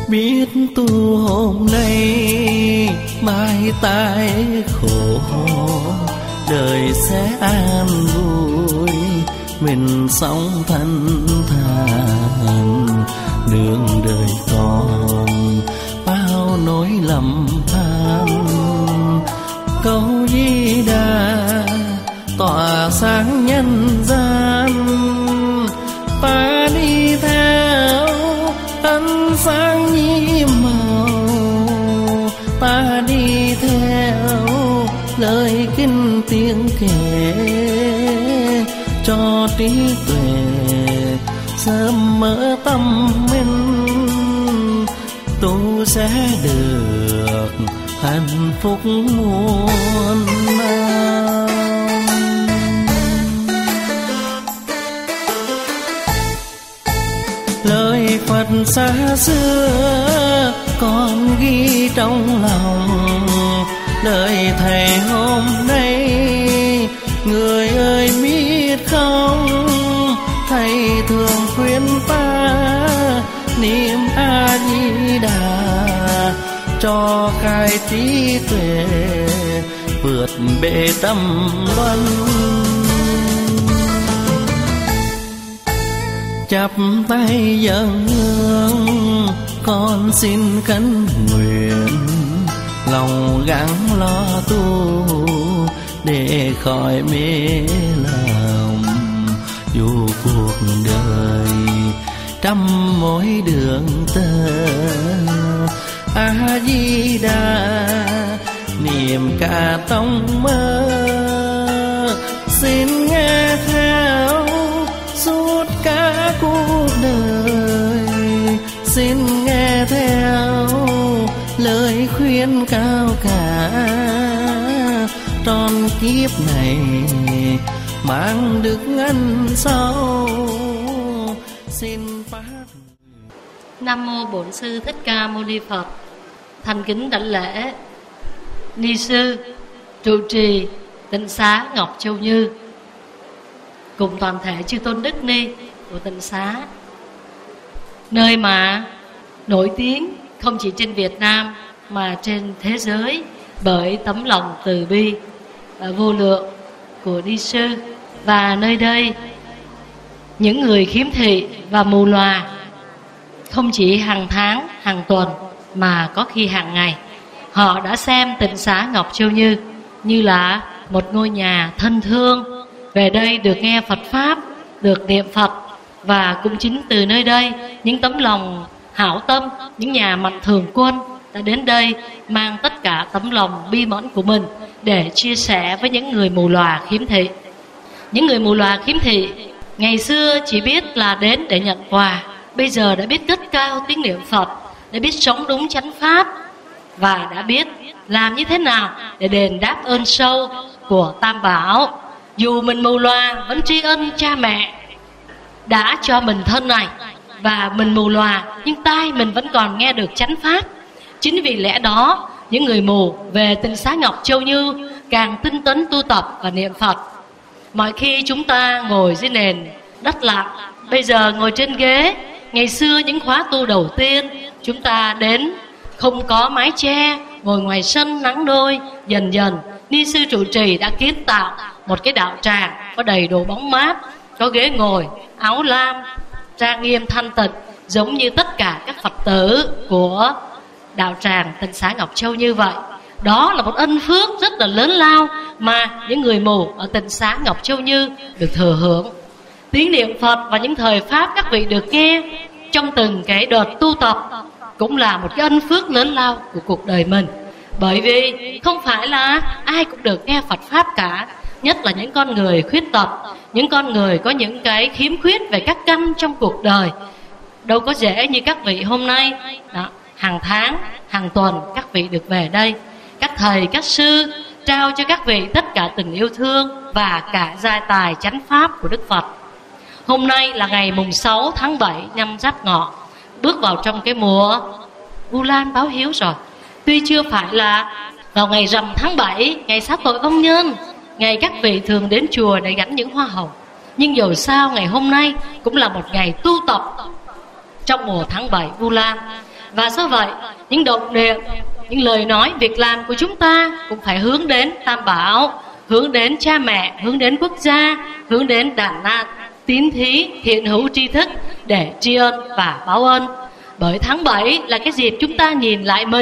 biết tu hôm nay mai tái khổ, đời sẽ an vui mình sống thanh thản. Đường đời còn bao nỗi lầm than, câu Di Đà tỏa sáng nhân gian. Ta đi theo ánh sáng nhiệm màu, ta đi theo lời kinh tiếng kể, cho trí tuệ sớm mở tâm minh, tu sẽ được hạnh phúc muôn năm. Lời Phật xa xưa con ghi trong lòng, lời Thầy hôm nay người ơi biết không? Thầy thường khuyên ta niệm A Di Đà cho khai trí tuệ vượt bể tâm luân. Chắp tay dâng hương con xin khấn nguyện, lòng gắng lo tu để khỏi mê lòng. Dù cuộc đời trăm mối đường tơ, A Di Đà niệm cả tông mơ. Xin nghe theo suốt cả cuộc đời, xin nghe theo lời khuyên cao cả. Trọn kiếp này mang đức ân sâu, xin phát. Nam mô Bổn Sư Thích Ca Mâu Ni Phật. Thành kính đảnh lễ ni sư trụ trì tịnh xá Ngọc Châu Như cùng toàn thể chư tôn đức ni của tịnh xá, nơi mà nổi tiếng không chỉ trên Việt Nam mà trên thế giới bởi tấm lòng từ bi và vô lượng của ni sư. Và nơi đây những người khiếm thị và mù lòa không chỉ hàng tháng, hàng tuần mà có khi hàng ngày, họ đã xem tịnh xá Ngọc Châu Như như là một ngôi nhà thân thương. Về đây được nghe Phật Pháp, được niệm Phật. Và cũng chính từ nơi đây, những tấm lòng hảo tâm, những nhà mạnh thường quân đã đến đây mang tất cả tấm lòng bi mẫn của mình để chia sẻ với những người mù lòa khiếm thị. Những người mù lòa khiếm thị ngày xưa chỉ biết là đến để nhận quà, bây giờ đã biết cất cao tiếng niệm Phật, đã biết sống đúng chánh pháp và đã biết làm như thế nào để đền đáp ơn sâu của Tam Bảo. Dù mình mù loà vẫn tri ân cha mẹ đã cho mình thân này, và mình mù loà nhưng tai mình vẫn còn nghe được chánh pháp. Chính vì lẽ đó những người mù về tịnh xá Ngọc Châu Như càng tinh tấn tu tập và niệm Phật. Mọi khi chúng ta ngồi dưới nền đất lặng, bây giờ ngồi trên ghế. Ngày xưa những khóa tu đầu tiên chúng ta đến không có mái che, ngồi ngoài sân nắng nôi. Dần dần ni sư trụ trì đã kiến tạo một cái đạo tràng có đầy đủ bóng mát, có ghế ngồi, áo lam, trang nghiêm thanh tịnh, giống như tất cả các Phật tử của đạo tràng tịnh xá Ngọc Châu Như vậy. Đó là một ân phước rất là lớn lao mà những người mù ở tịnh xá Ngọc Châu Như được thừa hưởng. Tiếng niệm Phật và những thời pháp các vị được nghe trong từng cái đợt tu tập cũng là một cái ân phước lớn lao của cuộc đời mình. Bởi vì không phải là ai cũng được nghe Phật Pháp cả, nhất là những con người khuyết tật, những con người có những cái khiếm khuyết về các căn trong cuộc đời. Đâu có dễ như các vị hôm nay. Đó, hàng tháng, hàng tuần các vị được về đây. Các thầy, các sư trao cho các vị tất cả tình yêu thương và cả gia tài chánh pháp của Đức Phật. Hôm nay là ngày mùng 6 tháng 7 năm Giáp Ngọ, bước vào trong cái mùa Vu Lan báo hiếu rồi. Tuy chưa phải là vào ngày rằm tháng 7, ngày xá tội vong nhân, ngày các vị thường đến chùa để gánh những hoa hồng, nhưng dầu sao ngày hôm nay cũng là một ngày tu tập trong mùa tháng 7 Vu Lan. Và do vậy, những động niệm, những lời nói, việc làm của chúng ta cũng phải hướng đến Tam Bảo, hướng đến cha mẹ, hướng đến quốc gia, hướng đến đàn na tín thí, thiện hữu tri thức để tri ân và báo ơn. Bởi tháng 7 là cái dịp chúng ta nhìn lại mình,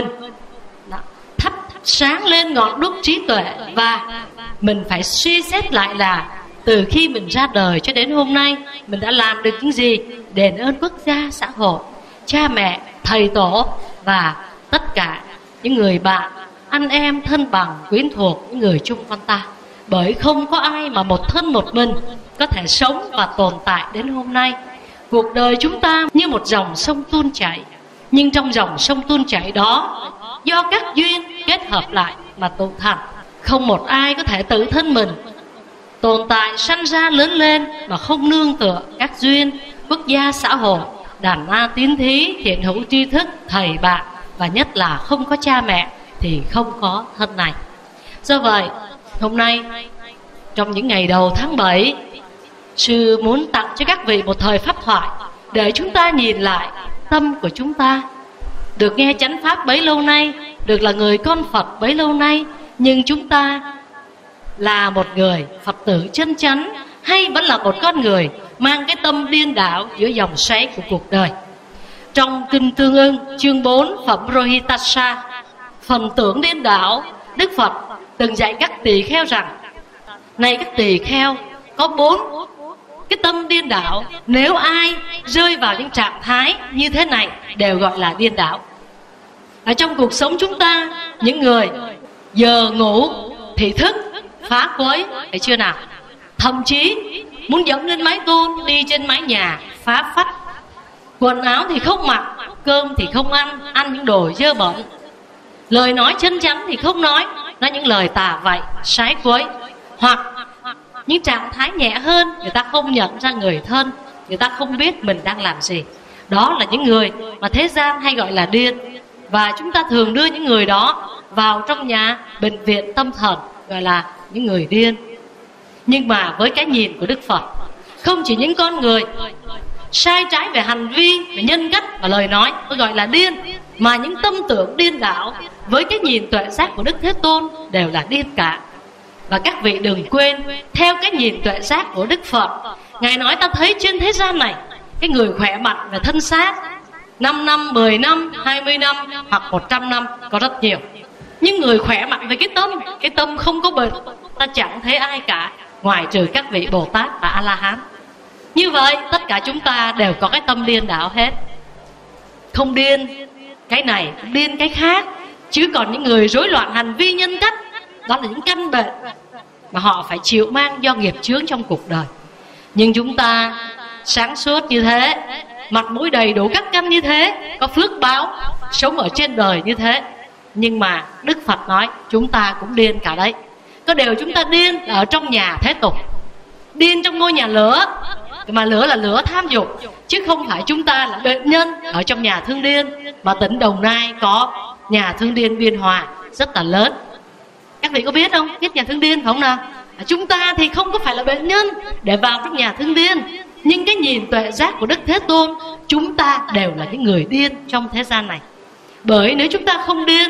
thắp sáng lên ngọn đuốc trí tuệ, và mình phải suy xét lại là từ khi mình ra đời cho đến hôm nay mình đã làm được những gì, đền ơn quốc gia, xã hội, cha mẹ, thầy tổ và tất cả những người bạn, anh em, thân bằng, quyến thuộc, những người chung quanh ta. Bởi không có ai mà một thân một mình có thể sống và tồn tại đến hôm nay. Cuộc đời chúng ta như một dòng sông tuôn chảy, nhưng trong dòng sông tuôn chảy đó, do các duyên kết hợp lại mà tụ thành. Không một ai có thể tự thân mình tồn tại sanh ra lớn lên mà không nương tựa các duyên, quốc gia, xã hội, đàn na tín thí, thiện hữu tri thức, thầy bạn, và nhất là không có cha mẹ thì không có thân này. Do vậy, hôm nay trong những ngày đầu tháng 7, sư muốn tặng cho các vị một thời pháp thoại để chúng ta nhìn lại tâm của chúng ta. Được nghe chánh pháp bấy lâu nay, được là người con Phật bấy lâu nay, nhưng chúng ta là một người Phật tử chân chánh hay vẫn là một con người mang cái tâm điên đảo giữa dòng xoáy của cuộc đời? Trong Kinh Tương Ưng chương 4 phẩm Rohitassa, phần tưởng điên đảo, Đức Phật từng dạy các tỳ kheo rằng: này các tỳ kheo, có 4 cái tâm điên đảo, nếu ai rơi vào những trạng thái như thế này đều gọi là điên đảo. Ở trong cuộc sống chúng ta, những người giờ ngủ thì thức, phá quấy, thấy chưa nào? Thậm chí muốn dẫm lên mái tôn, đi trên mái nhà, phá phách. Quần áo thì không mặc, cơm thì không ăn, ăn những đồ dơ bẩn. Lời nói chân chắn thì không nói những lời tà vậy, sái quấy. Hoặc những trạng thái nhẹ hơn, người ta không nhận ra người thân, người ta không biết mình đang làm gì. Đó là những người mà thế gian hay gọi là điên. Và chúng ta thường đưa những người đó vào trong nhà bệnh viện tâm thần, gọi là những người điên. Nhưng mà với cái nhìn của Đức Phật, không chỉ những con người sai trái về hành vi, về nhân cách và lời nói tôi gọi là điên, mà những tâm tưởng điên đảo với cái nhìn tuệ giác của Đức Thế Tôn đều là điên cả. Và các vị đừng quên, theo cái nhìn tuệ giác của Đức Phật, Ngài nói ta thấy trên thế gian này, cái người khỏe mạnh về thân xác 5 năm, 10 năm, 20 năm hoặc 100 năm có rất nhiều. Nhưng người khỏe mạnh về cái tâm không có bệnh, ta chẳng thấy ai cả, ngoài trừ các vị Bồ Tát và A-la-hán. Như vậy tất cả chúng ta đều có cái tâm điên đảo hết. Không điên cái này, điên cái khác. Chứ còn những người rối loạn hành vi nhân cách, đó là những căn bệnh mà họ phải chịu mang do nghiệp chướng trong cuộc đời. Nhưng chúng ta sáng suốt như thế, mặt mũi đầy đủ các căn như thế, có phước báo, sống ở trên đời như thế. Nhưng mà Đức Phật nói chúng ta cũng điên cả đấy. Có điều chúng ta điên ở trong nhà thế tục, điên trong ngôi nhà lửa, mà lửa là lửa tham dục, chứ không phải chúng ta là bệnh nhân ở trong nhà thương điên. Mà tỉnh Đồng Nai có nhà thương điên Biên Hòa rất là lớn. Các vị có biết không? Biết nhà thương điên phải không nào? Chúng ta thì không có phải là bệnh nhân để vào trong nhà thương điên, nhưng cái nhìn tuệ giác của Đức Thế Tôn, chúng ta đều là những người điên trong thế gian này. Bởi nếu chúng ta không điên,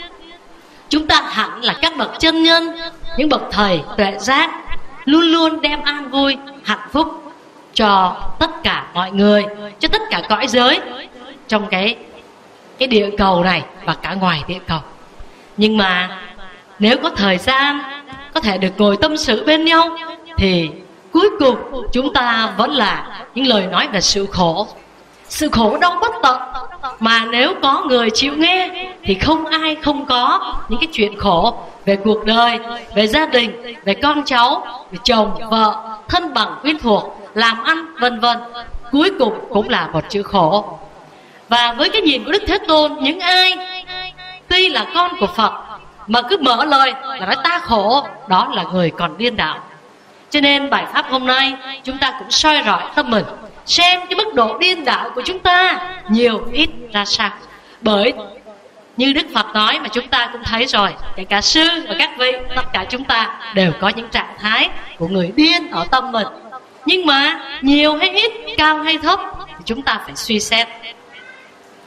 chúng ta hẳn là các bậc chân nhân, những bậc thầy tuệ giác, luôn luôn đem an vui, hạnh phúc cho tất cả mọi người, cho tất cả cõi giới trong cái địa cầu này và cả ngoài địa cầu. Nhưng mà nếu có thời gian, có thể được ngồi tâm sự bên nhau, thì cuối cùng chúng ta vẫn là những lời nói về sự khổ. Sự khổ đau bất tận, mà nếu có người chịu nghe thì không ai không có những cái chuyện khổ về cuộc đời, về gia đình, về con cháu, về chồng, vợ, thân bằng, quyến thuộc, làm ăn, vân vân. Cuối cùng cũng là một chữ khổ. Và với cái nhìn của Đức Thế Tôn, những ai tuy là con của Phật mà cứ mở lời là nói ta khổ, đó là người còn điên đảo. Cho nên bài pháp hôm nay chúng ta cũng soi rọi tâm mình, xem cái mức độ điên đảo của chúng ta nhiều ít ra sao. Bởi như Đức Phật nói mà chúng ta cũng thấy rồi, kể cả sư và các vị, tất cả chúng ta đều có những trạng thái của người điên ở tâm mình. Nhưng mà nhiều hay ít, cao hay thấp thì chúng ta phải suy xét.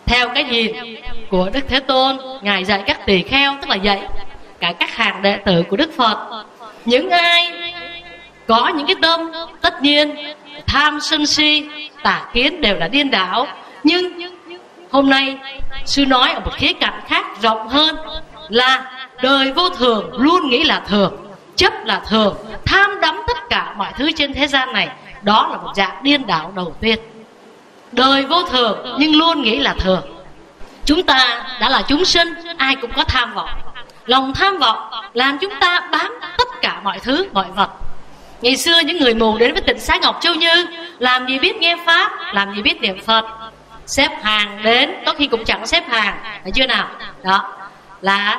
Theo cái nhìn của Đức Thế Tôn, Ngài dạy các tỳ kheo, tức là dạy cả các hàng đệ tử của Đức Phật. Những ai có những cái tâm tất nhiên tham sân si tà kiến đều là điên đảo. Nhưng hôm nay sư nói ở một khía cạnh khác rộng hơn là đời vô thường luôn nghĩ là thường, chấp là thường, tham đắm tất cả mọi thứ trên thế gian này. Đó là một dạng điên đảo đầu tiên. Đời vô thường nhưng luôn nghĩ là thường. Chúng ta đã là chúng sinh, ai cũng có tham vọng. Lòng tham vọng làm chúng ta bám tất cả mọi thứ, mọi vật. Ngày xưa những người mù đến với tịnh xá Ngọc Châu Như, làm gì biết nghe Pháp, làm gì biết niệm Phật. Xếp hàng đến, có khi cũng chẳng xếp hàng, phải chưa nào? Đó là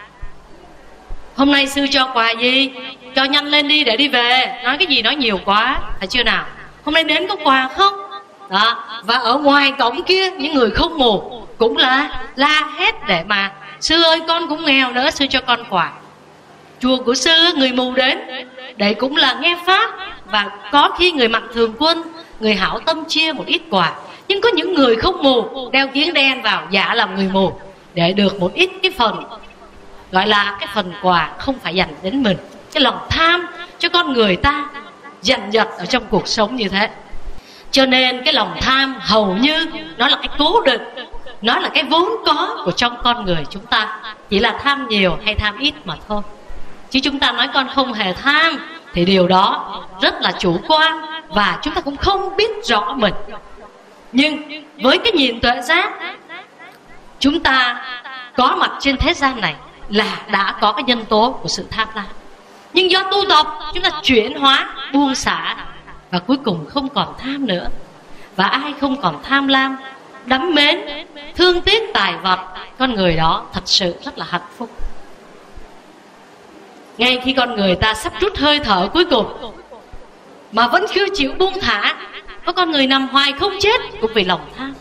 hôm nay sư cho quà gì, cho nhanh lên đi để đi về. Nói cái gì nói nhiều quá, phải chưa nào? Hôm nay đến có quà không? Đó. Và ở ngoài cổng kia những người không mù cũng là la hét để mà sư ơi con cũng nghèo nữa, sư cho con quà. Chùa của sư người mù đến để cũng là nghe Pháp, và có khi người mặc thường quân, người hảo tâm chia một ít quà. Nhưng có những người không mù đeo kiếng đen vào giả làm người mù để được một ít cái phần, gọi là cái phần quà không phải dành đến mình. Cái lòng tham cho con người ta giành giật ở trong cuộc sống như thế. Cho nên cái lòng tham hầu như nó là cái cố định, nó là cái vốn có của trong con người chúng ta. Chỉ là tham nhiều hay tham ít mà thôi. Chứ chúng ta nói con không hề tham thì điều đó rất là chủ quan, và chúng ta cũng không biết rõ mình. Nhưng với cái nhìn tuệ giác, chúng ta có mặt trên thế gian này là đã có cái nhân tố của sự tham lam. Nhưng do tu tập chúng ta chuyển hóa, buông xả, và cuối cùng không còn tham nữa. Và ai không còn tham lam, đắm mến, thương tiếc tài vật, con người đó thật sự rất là hạnh phúc. Ngay khi con người ta sắp rút hơi thở cuối cùng mà vẫn chưa chịu buông thả, có con người nằm hoài không chết cũng vì lòng tham.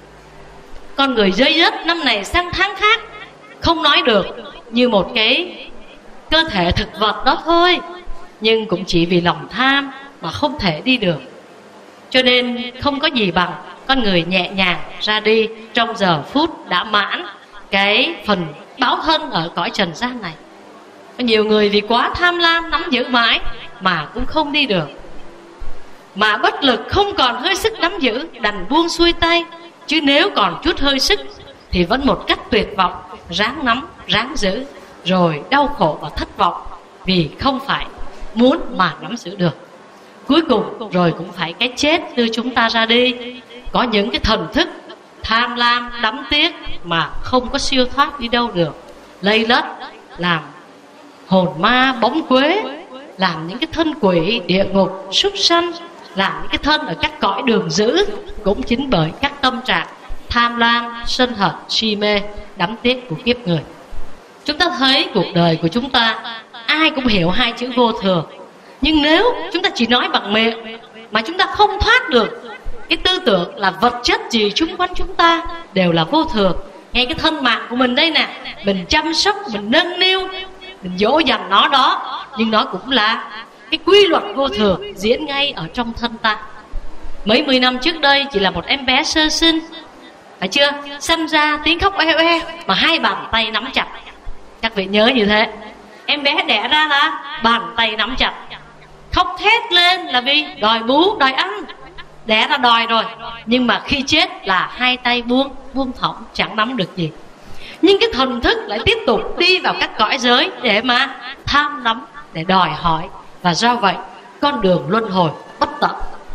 Con người rơi rớt năm này sang tháng khác, không nói được, như một cái cơ thể thực vật đó thôi, nhưng cũng chỉ vì lòng tham mà không thể đi được. Cho nên không có gì bằng con người nhẹ nhàng ra đi trong giờ phút đã mãn cái phần báo thân ở cõi trần gian này. Có nhiều người vì quá tham lam nắm giữ mãi mà cũng không đi được, mà bất lực không còn hơi sức nắm giữ, đành buông xuôi tay. Chứ nếu còn chút hơi sức thì vẫn một cách tuyệt vọng, ráng nắm, ráng giữ, rồi đau khổ và thất vọng vì không phải muốn mà nắm giữ được. Cuối cùng rồi cũng phải cái chết đưa chúng ta ra đi. Có những cái thần thức tham lam, đắm tiếc mà không có siêu thoát đi đâu được, lây lất, làm hồn ma bóng quế, làm những cái thân quỷ địa ngục, súc sanh, làm những cái thân ở các cõi đường dữ, cũng chính bởi các tâm trạng tham lam, sân hận, si mê, đắm tiếc của kiếp người. Chúng ta thấy cuộc đời của chúng ta ai cũng hiểu hai chữ vô thường. Nhưng nếu chúng ta chỉ nói bằng miệng mà chúng ta không thoát được cái tư tưởng là vật chất gì xung quanh chúng ta đều là vô thường. Ngay cái thân mạng của mình đây nè, mình chăm sóc, mình nâng niu, mình dỗ dành nó đó, nhưng nó cũng là cái quy luật vô thường diễn ngay ở trong thân ta. Mấy mươi năm trước đây chỉ là một em bé sơ sinh, phải chưa? Sanh ra tiếng khóc oe oe mà hai bàn tay nắm chặt. Các vị nhớ như thế. Em bé đẻ ra là bàn tay nắm chặt, khóc thét lên là vì đòi bú, đòi ăn. Đẻ ra đòi rồi, nhưng mà khi chết là hai tay buông thõng, chẳng nắm được gì. Nhưng cái thần thức lại tiếp tục đi vào các cõi giới để mà tham nắm, để đòi hỏi. Và do vậy con đường luân hồi bất tận.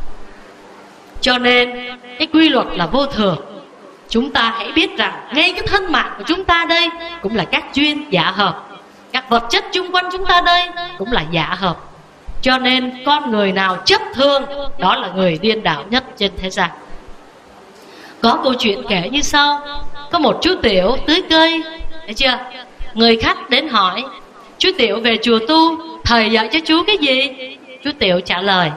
Cho nên cái quy luật là vô thường. Chúng ta hãy biết rằng ngay cái thân mạng của chúng ta đây cũng là các duyên giả hợp, các vật chất chung quanh chúng ta đây cũng là giả hợp. Cho nên con người nào chấp thương, đó là người điên đảo nhất trên thế gian. Có câu chuyện kể như sau. Có một chú Tiểu tưới cây, thấy chưa? Người khách đến hỏi: chú Tiểu về chùa tu, thầy dạy cho chú cái gì? Chú Tiểu trả lời: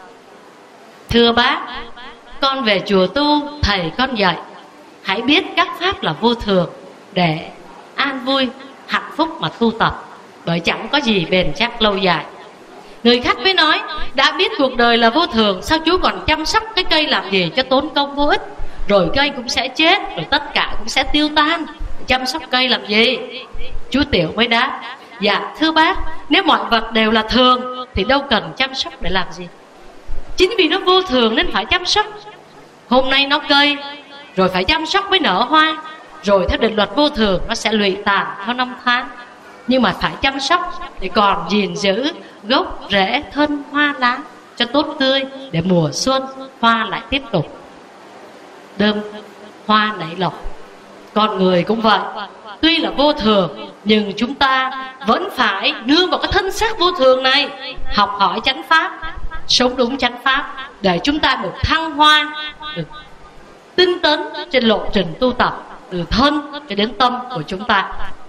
thưa bác, con về chùa tu, thầy con dạy hãy biết các pháp là vô thường để an vui, hạnh phúc mà tu tập, bởi chẳng có gì bền chắc lâu dài. Người khách mới nói: đã biết cuộc đời là vô thường, sao chú còn chăm sóc cái cây làm gì cho tốn công vô ích? rồi cây cũng sẽ chết, rồi tất cả cũng sẽ tiêu tan. Chăm sóc cây làm gì? Chú Tiểu mới đáp: dạ thưa bác, nếu mọi vật đều là thường thì đâu cần chăm sóc để làm gì. Chính vì nó vô thường nên phải chăm sóc. Hôm nay nó cây, rồi phải chăm sóc mới nở hoa, rồi theo định luật vô thường nó sẽ lụi tàn theo năm tháng. Nhưng mà phải chăm sóc để còn gìn giữ gốc rễ thân hoa lá cho tốt tươi, để mùa xuân hoa lại tiếp tục đơm hoa nảy lộc. Con người cũng vậy, tuy là vô thường nhưng chúng ta vẫn phải nương vào cái thân xác vô thường này, học hỏi chánh pháp, sống đúng chánh pháp, để chúng ta được thăng hoa, được tinh tấn trên lộ trình tu tập từ thân cho đến tâm của chúng ta.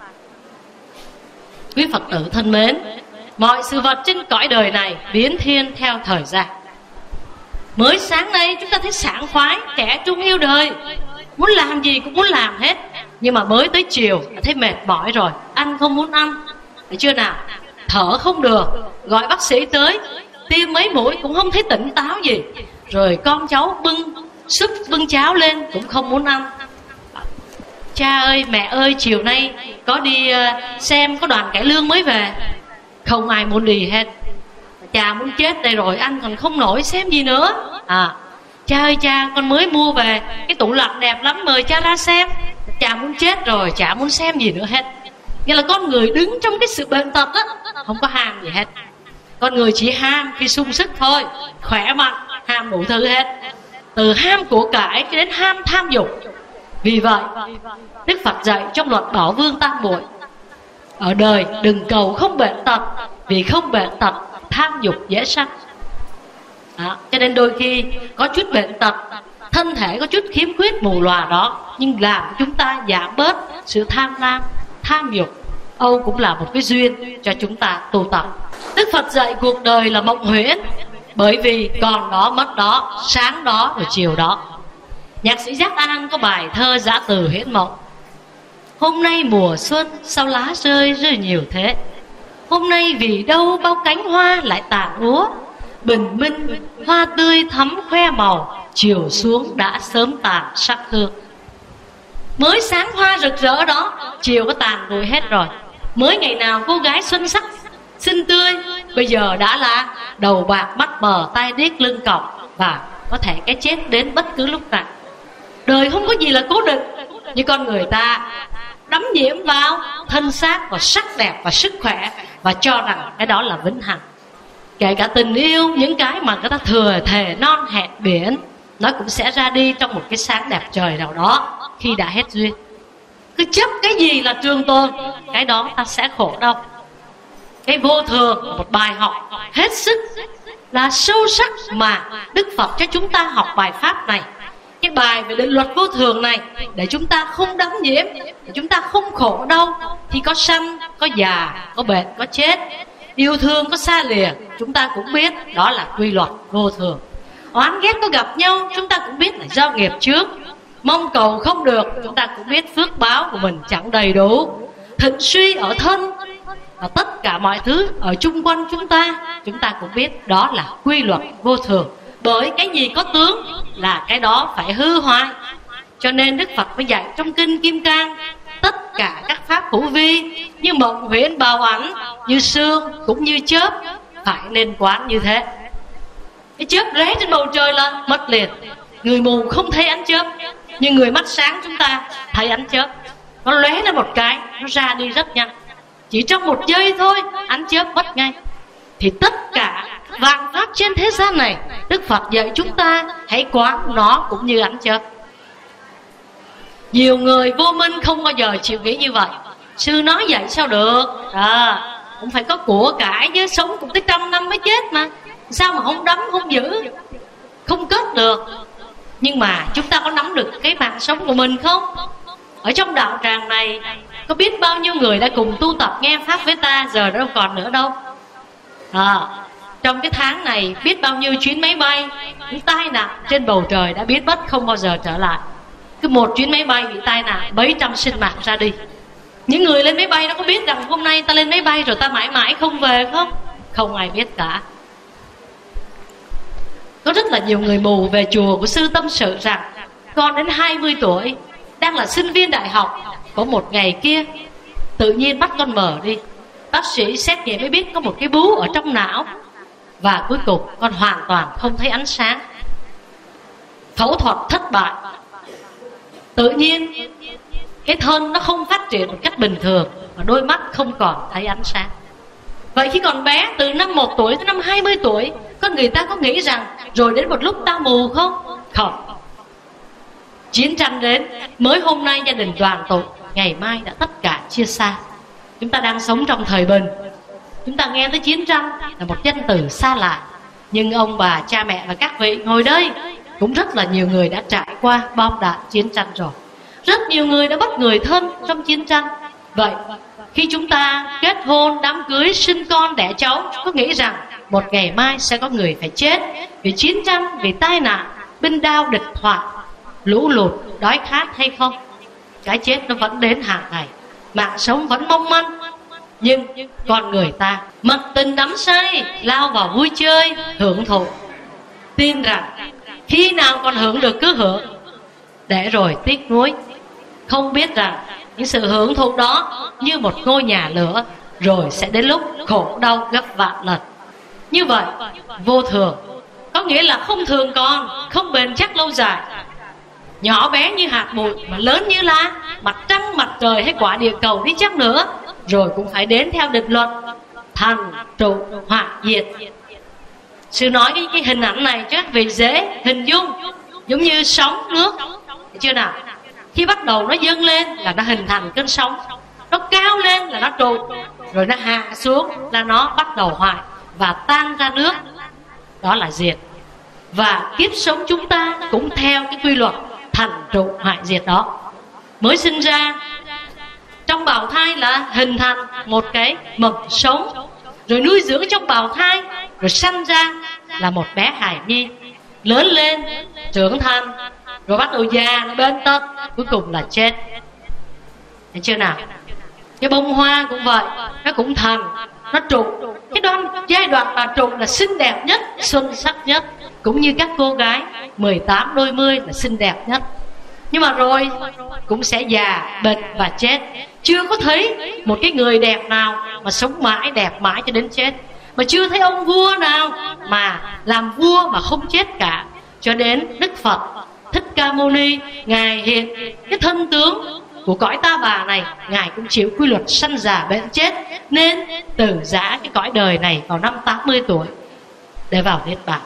Quý Phật tử thân mến, mọi sự vật trên cõi đời này biến thiên theo thời gian. Mới sáng nay chúng ta thấy sảng khoái, trẻ trung yêu đời, muốn làm gì cũng muốn làm hết. Nhưng mà mới tới chiều thấy mệt mỏi rồi, ăn không muốn ăn, thấy chưa nào? Thở không được, gọi bác sĩ tới, tiêm mấy mũi cũng không thấy tỉnh táo gì. Rồi con cháu bưng súp bưng cháo lên cũng không muốn ăn. Cha ơi mẹ ơi, chiều nay có đi xem có đoàn cải lương mới về. Không ai muốn đi hết. Cha muốn chết đây rồi, anh còn không nổi xem gì nữa. Cha ơi cha, con mới mua về cái tủ lạnh đẹp lắm, mời cha ra xem. Cha muốn chết rồi, chả muốn xem gì nữa hết. Nghĩa là con người đứng trong cái sự bệnh tật á, không có ham gì hết. Con người chỉ ham khi sung sức thôi, khỏe mạnh, ham đủ thứ hết, từ ham của cải cho đến ham tham dục. Vì vậy Đức Phật dạy trong luật Bảo Vương Tam Muội: ở đời đừng cầu không bệnh tật, vì không bệnh tật tham dục dễ sanh. Cho nên đôi khi có chút bệnh tật, thân thể có chút khiếm khuyết mù lòa đó, nhưng làm chúng ta giảm bớt sự tham lam, tham dục. Âu cũng là một cái duyên cho chúng ta tu tập. Đức Phật dạy cuộc đời là mộng huyễn, bởi vì còn đó mất đó, sáng đó rồi chiều đó. Nhạc sĩ Giác An có bài thơ Dã Từ Huyễn Mộng: hôm nay mùa xuân sao lá rơi rơi nhiều thế, hôm nay vì đâu bao cánh hoa lại tàn úa, bình minh hoa tươi thắm khoe màu, chiều xuống đã sớm tàn sắc hương. Mới sáng hoa rực rỡ đó, chiều có tàn rồi hết rồi. Mới ngày nào cô gái xuân sắc xinh tươi, bây giờ đã là đầu bạc mắt mờ tai điếc lưng còng, và có thể cái chết đến bất cứ lúc nào. Đời không có gì là cố định, như con người ta đắm nhiễm vào thân xác và sắc đẹp và sức khỏe, và cho rằng cái đó là vĩnh hằng. Kể cả tình yêu, những cái mà người ta thừa thề non hẹn biển, nó cũng sẽ ra đi trong một cái sáng đẹp trời nào đó khi đã hết duyên. Cứ chấp cái gì là trường tồn, cái đó ta sẽ khổ đau. Cái vô thường là một bài học hết sức là sâu sắc mà Đức Phật cho chúng ta học bài pháp này. Cái bài về định luật vô thường này, để chúng ta không đắm nhiễm, để chúng ta không khổ đau khi có sanh, có già, có bệnh, có chết, yêu thương có xa lìa. Chúng ta cũng biết đó là quy luật vô thường. Oán ghét có gặp nhau, chúng ta cũng biết là do nghiệp trước. Mong cầu không được, chúng ta cũng biết phước báo của mình chẳng đầy đủ. Thịnh suy ở thân, và tất cả mọi thứ ở chung quanh chúng ta cũng biết đó là quy luật vô thường. Bởi cái gì có tướng là cái đó phải hư hoại. Cho nên Đức Phật mới dạy trong Kinh Kim Cang: tất cả các pháp hữu vi, như mộng huyễn bào ảnh, như sương cũng như chớp, phải nên quán như thế. Cái chớp lóe trên bầu trời là mất liền. Người mù không thấy ánh chớp, nhưng người mắt sáng chúng ta thấy ánh chớp. Nó lóe lên một cái, nó ra đi rất nhanh, chỉ trong một giây thôi, ánh chớp mất ngay. Thì tất cả vạn pháp trên thế gian này, Đức Phật dạy chúng ta hãy quán nó cũng như ánh chớp. Nhiều người vô minh không bao giờ chịu nghĩ như vậy. Sư nói vậy sao được, cũng phải có của cải chứ, sống cũng tới 100 năm mới chết mà, sao mà không đắm không giữ, không kết được. Nhưng mà chúng ta có nắm được cái mạng sống của mình không? Ở trong đạo tràng này có biết bao nhiêu người đã cùng tu tập nghe pháp với ta, giờ đâu còn nữa đâu. Trong cái tháng này biết bao nhiêu chuyến máy bay, những tai nạn trên bầu trời đã biến mất không bao giờ trở lại. Cứ một chuyến máy bay bị tai nạn, mấy trăm sinh mạng ra đi. Những người lên máy bay nó có biết rằng hôm nay ta lên máy bay rồi ta mãi mãi không về không? Không ai biết cả. Có rất là nhiều người mù về chùa của sư tâm sự rằng con đến 20 tuổi, đang là sinh viên đại học. Có một ngày kia tự nhiên mắt con mở đi, bác sĩ xét nghiệm mới biết có một cái bú ở trong não, và cuối cùng con hoàn toàn không thấy ánh sáng. Phẫu thuật thất bại. Tự nhiên cái thân nó không phát triển một cách bình thường, và đôi mắt không còn thấy ánh sáng. Vậy khi còn bé, từ năm 1 tuổi tới năm 20 tuổi, con người ta có nghĩ rằng rồi đến một lúc ta mù không? Không. Chiến tranh đến, mới hôm nay gia đình đoàn tụ, ngày mai đã tất cả chia xa. Chúng ta đang sống trong thời bình. Chúng ta nghe tới chiến tranh là một danh từ xa lạ, nhưng ông bà, cha mẹ và các vị ngồi đây cũng rất là nhiều người đã trải qua bom đạn chiến tranh rồi. Rất nhiều người đã mất người thân trong chiến tranh. Vậy khi chúng ta kết hôn, đám cưới, sinh con, đẻ cháu, có nghĩ rằng một ngày mai sẽ có người phải chết vì chiến tranh, vì tai nạn, binh đao, địch họa, lũ lụt, đói khát hay không? Cái chết nó vẫn đến hàng ngày, mạng sống vẫn mong manh. Nhưng con người ta mật tình đắm say, lao vào vui chơi, hưởng thụ, tin rằng khi nào còn hưởng được cứ hưởng, để rồi tiếc nuối, không biết rằng những sự hưởng thụ đó như một ngôi nhà lửa, rồi sẽ đến lúc khổ đau gấp vạn lần. Như vậy vô thường có nghĩa là không thường còn, không bền chắc lâu dài. Nhỏ bé như hạt bụi mà lớn như lá, mặt trăng, mặt trời hay quả địa cầu đi chăng nữa, rồi cũng phải đến theo định luật thành trụ hoại diệt. Sư nói cái hình ảnh này cho các vị dễ hình dung, giống như sóng nước, thấy chưa nào? Khi bắt đầu nó dâng lên là nó hình thành cơn sóng, nó cao lên là nó trụ, rồi nó hạ xuống là nó bắt đầu hoại và tan ra nước, đó là diệt. Và kiếp sống chúng ta cũng theo cái quy luật thành trụ hoại diệt đó. Mới sinh ra trong bào thai là hình thành một cái mầm sống, rồi nuôi dưỡng trong bào thai, rồi sanh ra là một bé hài nhi, lớn lên trưởng thành, rồi bắt đầu già, nó bên tật, cuối cùng là chết. Thấy chưa nào? Cái bông hoa cũng vậy, nó cũng thành, nó trụ. Cái giai đoạn mà trụ là xinh đẹp nhất, xuân sắc nhất, cũng như các cô gái 18 đôi mươi là xinh đẹp nhất. Nhưng mà rồi cũng sẽ già, bệnh và chết. Chưa có thấy một cái người đẹp nào mà sống mãi, đẹp mãi cho đến chết, mà chưa thấy ông vua nào mà làm vua mà không chết cả. Cho đến Đức Phật Thích Ca Mâu Ni, Ngài hiện cái thân tướng của cõi ta bà này, Ngài cũng chịu quy luật sanh già bệnh chết, nên từ giã cái cõi đời này vào năm 80 tuổi để vào Niết Bàn.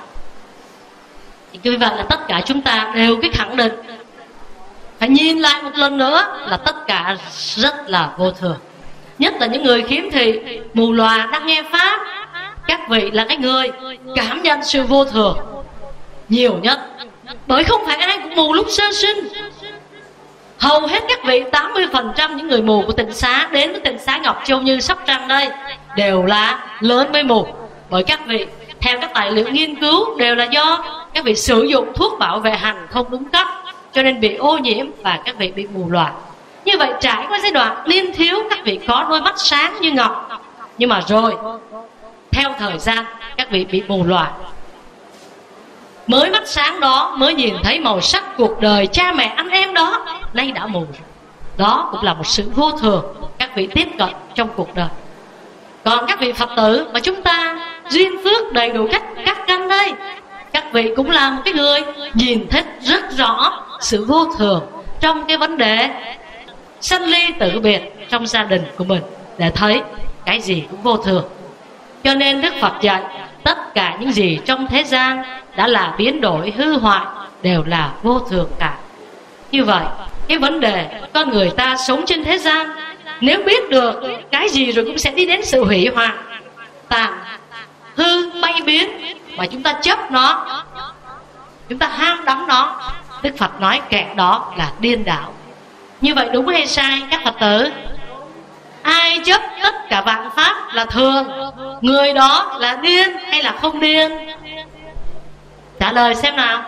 Thì như vậy là tất cả chúng ta đều cái khẳng định, phải nhìn lại một lần nữa là tất cả rất là vô thường. Nhất là những người khiếm thị, mù lòa đang nghe Pháp, các vị là cái người cảm nhận sự vô thường nhiều nhất. Bởi không phải ai cũng mù lúc sơ sinh. Hầu hết các vị 80% những người mù của Tịnh Xá đến với Tịnh Xá Ngọc Châu Như Sóc Trăng đây đều là lớn mới mù. Bởi các vị theo các tài liệu nghiên cứu đều là do các vị sử dụng thuốc bảo vệ hành không đúng cách, cho nên bị ô nhiễm và các vị bị mù lòa. Như vậy trải qua giai đoạn niên thiếu, các vị có đôi mắt sáng như ngọc, nhưng mà rồi theo thời gian các vị bị mù lòa. Mới mắt sáng đó mới nhìn thấy màu sắc cuộc đời cha mẹ anh em đó, nay đã mù. Đó cũng là một sự vô thường các vị tiếp cận trong cuộc đời. Còn các vị Phật tử mà chúng ta duyên phước đầy đủ các căn đây, các vị cũng là một cái người nhìn thấy rất rõ sự vô thường trong cái vấn đề sanh ly tử biệt trong gia đình của mình, để thấy cái gì cũng vô thường. Cho nên Đức Phật dạy tất cả những gì trong thế gian đã là biến đổi hư hoại đều là vô thường cả. Như vậy cái vấn đề con người ta sống trên thế gian, nếu biết được cái gì rồi cũng sẽ đi đến sự hủy hoại, tàn hư bay biến, mà chúng ta chấp nó, chúng ta ham đắm nó, Đức Phật nói kẻ đó là điên đảo. Như vậy đúng hay sai các Phật tử? Ai chấp tất cả vạn pháp là thường, người đó là điên hay là không điên? Trả lời xem nào.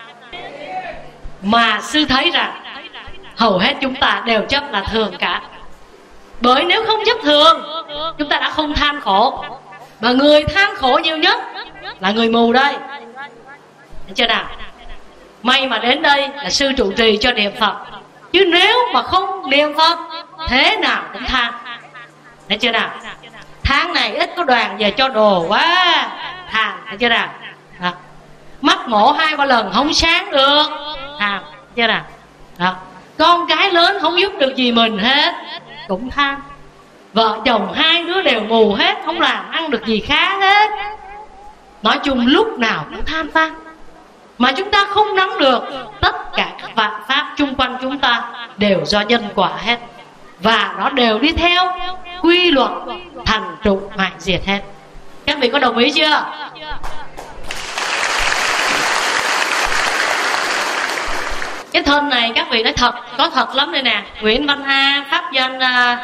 Mà sư thấy rằng hầu hết chúng ta đều chấp là thường cả. Bởi nếu không chấp thường, chúng ta đã không than khổ. Mà người than khổ nhiều nhất là người mù đây. Thấy chưa nào? May mà đến đây là sư trụ trì cho niệm Phật, chứ nếu mà không niệm Phật thế nào cũng than. Thấy chưa nào? Tháng này ít có đoàn về cho đồ quá, than. Thấy chưa nào? Đó. Mắt mổ 2-3 lần không sáng được, than. Thấy chưa nào? Đó. Con cái lớn không giúp được gì mình hết, cũng than. Vợ chồng 2 đứa đều mù hết, không làm ăn được gì khá hết. Nói chung lúc nào cũng than van. Mà chúng ta không nắm được tất cả các vạn pháp chung quanh chúng ta đều do nhân quả hết, và nó đều đi theo quy luật thành trụ hoại diệt hết. Các vị có đồng ý chưa? Cái thân này các vị nói thật, có thật lắm đây nè. Nguyễn Văn A pháp danh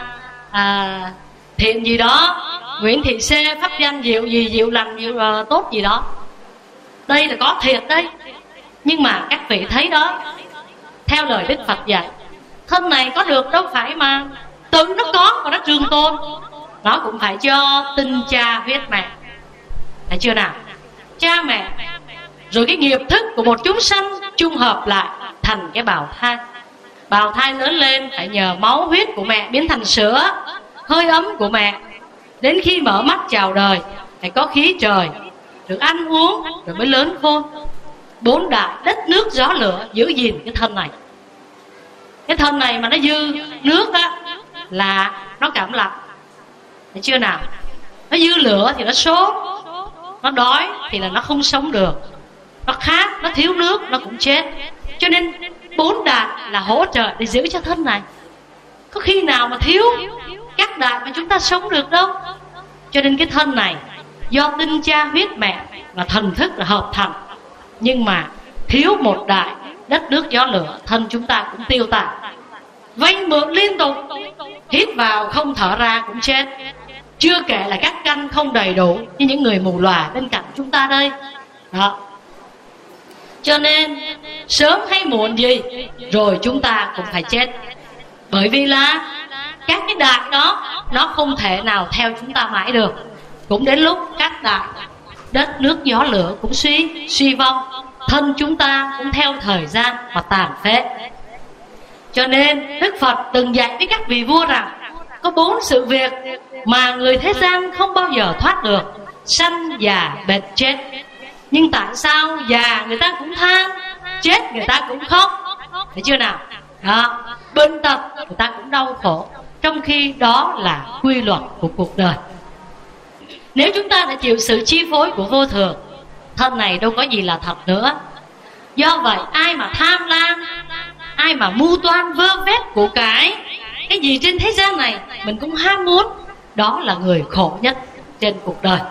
Thiện gì đó, Nguyễn Thị C pháp danh Diệu gì, Diệu lành, Diệu tốt gì đó. Đây là có thiệt đấy. Nhưng mà các vị thấy đó, theo lời Đức Phật dạy, thân này có được đâu phải mà tự nó có và nó trường tồn. Nó cũng phải cho tinh cha huyết mẹ. Thấy chưa nào? Cha mẹ rồi cái nghiệp thức của một chúng sanh chung hợp lại thành cái bào thai. Bào thai lớn lên phải nhờ máu huyết của mẹ biến thành sữa, hơi ấm của mẹ. Đến khi mở mắt chào đời phải có khí trời, được ăn uống rồi mới lớn khôn. 4 đại đất nước gió lửa giữ gìn cái thân này. Cái thân này mà nó dư nước á là nó cảm lạnh. Thấy chưa nào? Nó dư lửa thì nó sốt, nó đói thì là nó không sống được, nó khát, nó thiếu nước nó cũng chết. Cho nên 4 đại là hỗ trợ để giữ cho thân này. Có khi nào mà thiếu các đại mà chúng ta sống được đâu. Cho nên cái thân này do tinh cha huyết mẹ và thần thức là hợp thành, nhưng mà thiếu một đại đất nước gió lửa, thân chúng ta cũng tiêu tàn. Vay mượn liên tục, hít vào không thở ra cũng chết. Chưa kể là các căn không đầy đủ như những người mù lòa bên cạnh chúng ta đây đó. Cho nên sớm hay muộn gì rồi chúng ta cũng phải chết. Bởi vì là các cái đại đó nó không thể nào theo chúng ta mãi được. Cũng đến lúc các đại đất nước gió lửa cũng suy vong, thân chúng ta cũng theo thời gian mà tàn phế. Cho nên Đức Phật từng dạy với các vị vua rằng có 4 sự việc mà người thế gian không bao giờ thoát được: sanh, già, bệnh, chết. Nhưng tại sao già người ta cũng than, chết người ta cũng khóc? Thấy chưa nào? Đó, bệnh tật người ta cũng đau khổ, trong khi đó là quy luật của cuộc đời. Nếu chúng ta đã chịu sự chi phối của vô thường, thân này đâu có gì là thật nữa. Do vậy ai mà tham lam, ai mà mưu toan vơ vét của cái gì trên thế gian này mình cũng ham muốn, đó là người khổ nhất trên cuộc đời.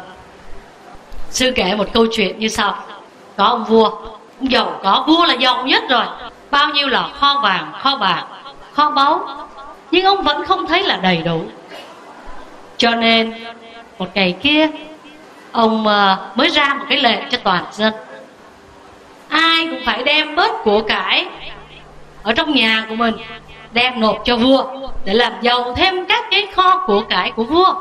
Sư kể một câu chuyện như sau. Có ông vua, ông giàu có, vua là giàu nhất rồi, bao nhiêu là kho vàng, kho bạc, kho báu, nhưng ông vẫn không thấy là đầy đủ. Cho nên một ngày kia ông mới ra một cái lệ cho toàn dân: ai cũng phải đem bớt của cải ở trong nhà của mình đem nộp cho vua để làm giàu thêm các cái kho của cải của vua.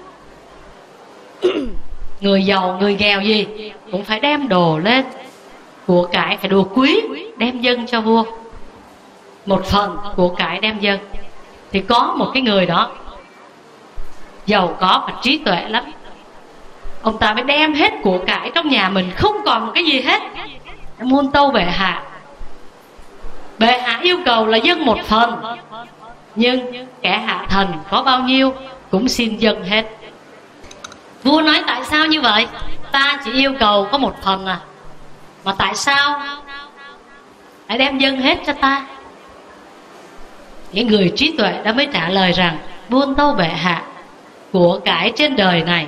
Người giàu người nghèo gì cũng phải đem đồ lên, của cải phải đồ quý đem dâng cho vua. Một phần của cải đem dâng. Thì có một cái người đó giàu có và trí tuệ lắm, ông ta mới đem hết của cải trong nhà mình, không còn một cái gì hết, muôn tâu bệ hạ. Bệ hạ yêu cầu là dâng một phần, nhưng kẻ hạ thần có bao nhiêu cũng xin dâng hết. Vua nói tại sao như vậy? Ta chỉ yêu cầu có một phần à, mà tại sao hãy đem dâng hết cho ta? Những người trí tuệ đã mới trả lời rằng: buôn tâu bệ hạ, của cải trên đời này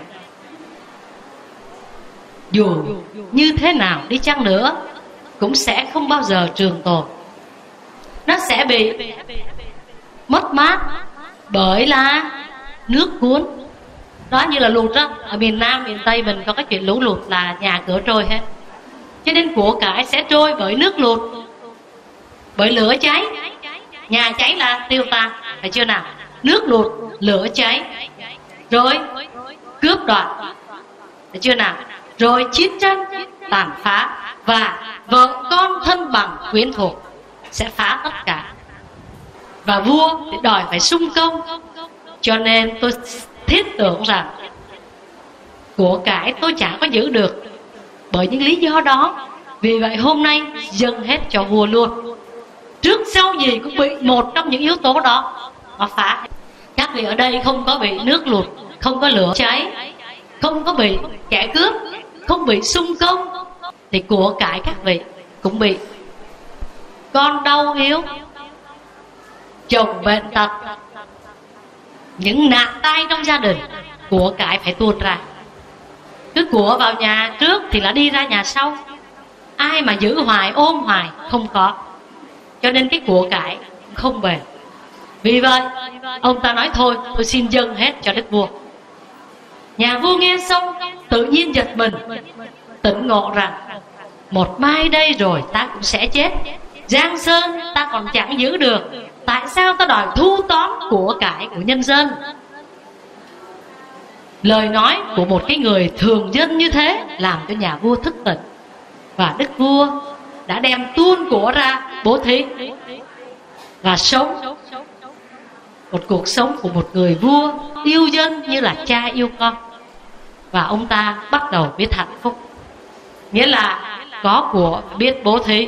dù như thế nào đi chăng nữa cũng sẽ không bao giờ trường tồn. Nó sẽ bị mất mát bởi là nước cuốn. Đó, như là lụt đó, ở miền Nam, miền Tây mình có cái chuyện lũ lụt là nhà cửa trôi hết. Cho nên của cải sẽ trôi bởi nước lụt, bởi lửa cháy. Nhà cháy là tiêu tan, phải chưa nào? Nước lụt, lửa cháy, rồi cướp đoạt, phải chưa nào? Rồi chiến tranh tàn phá, và vợ con thân bằng quyến thuộc sẽ phá tất cả. Và vua thì đòi phải sung công. Cho nên tôi thiết tưởng rằng của cải tôi chả có giữ được bởi những lý do đó. Vì vậy hôm nay dâng hết cho vua luôn. Trước sau gì cũng bị một trong những yếu tố đó nó phá. Các vị ở đây không có bị nước lụt, không có lửa cháy, không có bị kẻ cướp, không bị xung công, thì của cải các vị cũng bị. Con đau yếu, chồng bệnh tật, những nạn tai trong gia đình, của cải phải tuôn ra. Cứ của vào nhà trước thì là đi ra nhà sau. Ai mà giữ hoài, ôm hoài, không có. Cho nên cái của cải không bền. Vì vậy ông ta nói thôi, tôi xin dâng hết cho đức vua. Nhà vua nghe xong tự nhiên giật mình, tỉnh ngộ rằng một mai đây rồi ta cũng sẽ chết. Giang sơn ta còn chẳng giữ được, tại sao ta đòi thu tóm của cải của nhân dân? Lời nói của một cái người thường dân như thế làm cho nhà vua thức tỉnh. Và đức vua đã đem tuôn của ra bố thí và sống một cuộc sống của một người vua yêu dân như là cha yêu con. Và ông ta bắt đầu biết hạnh phúc, nghĩa là có của biết bố thí.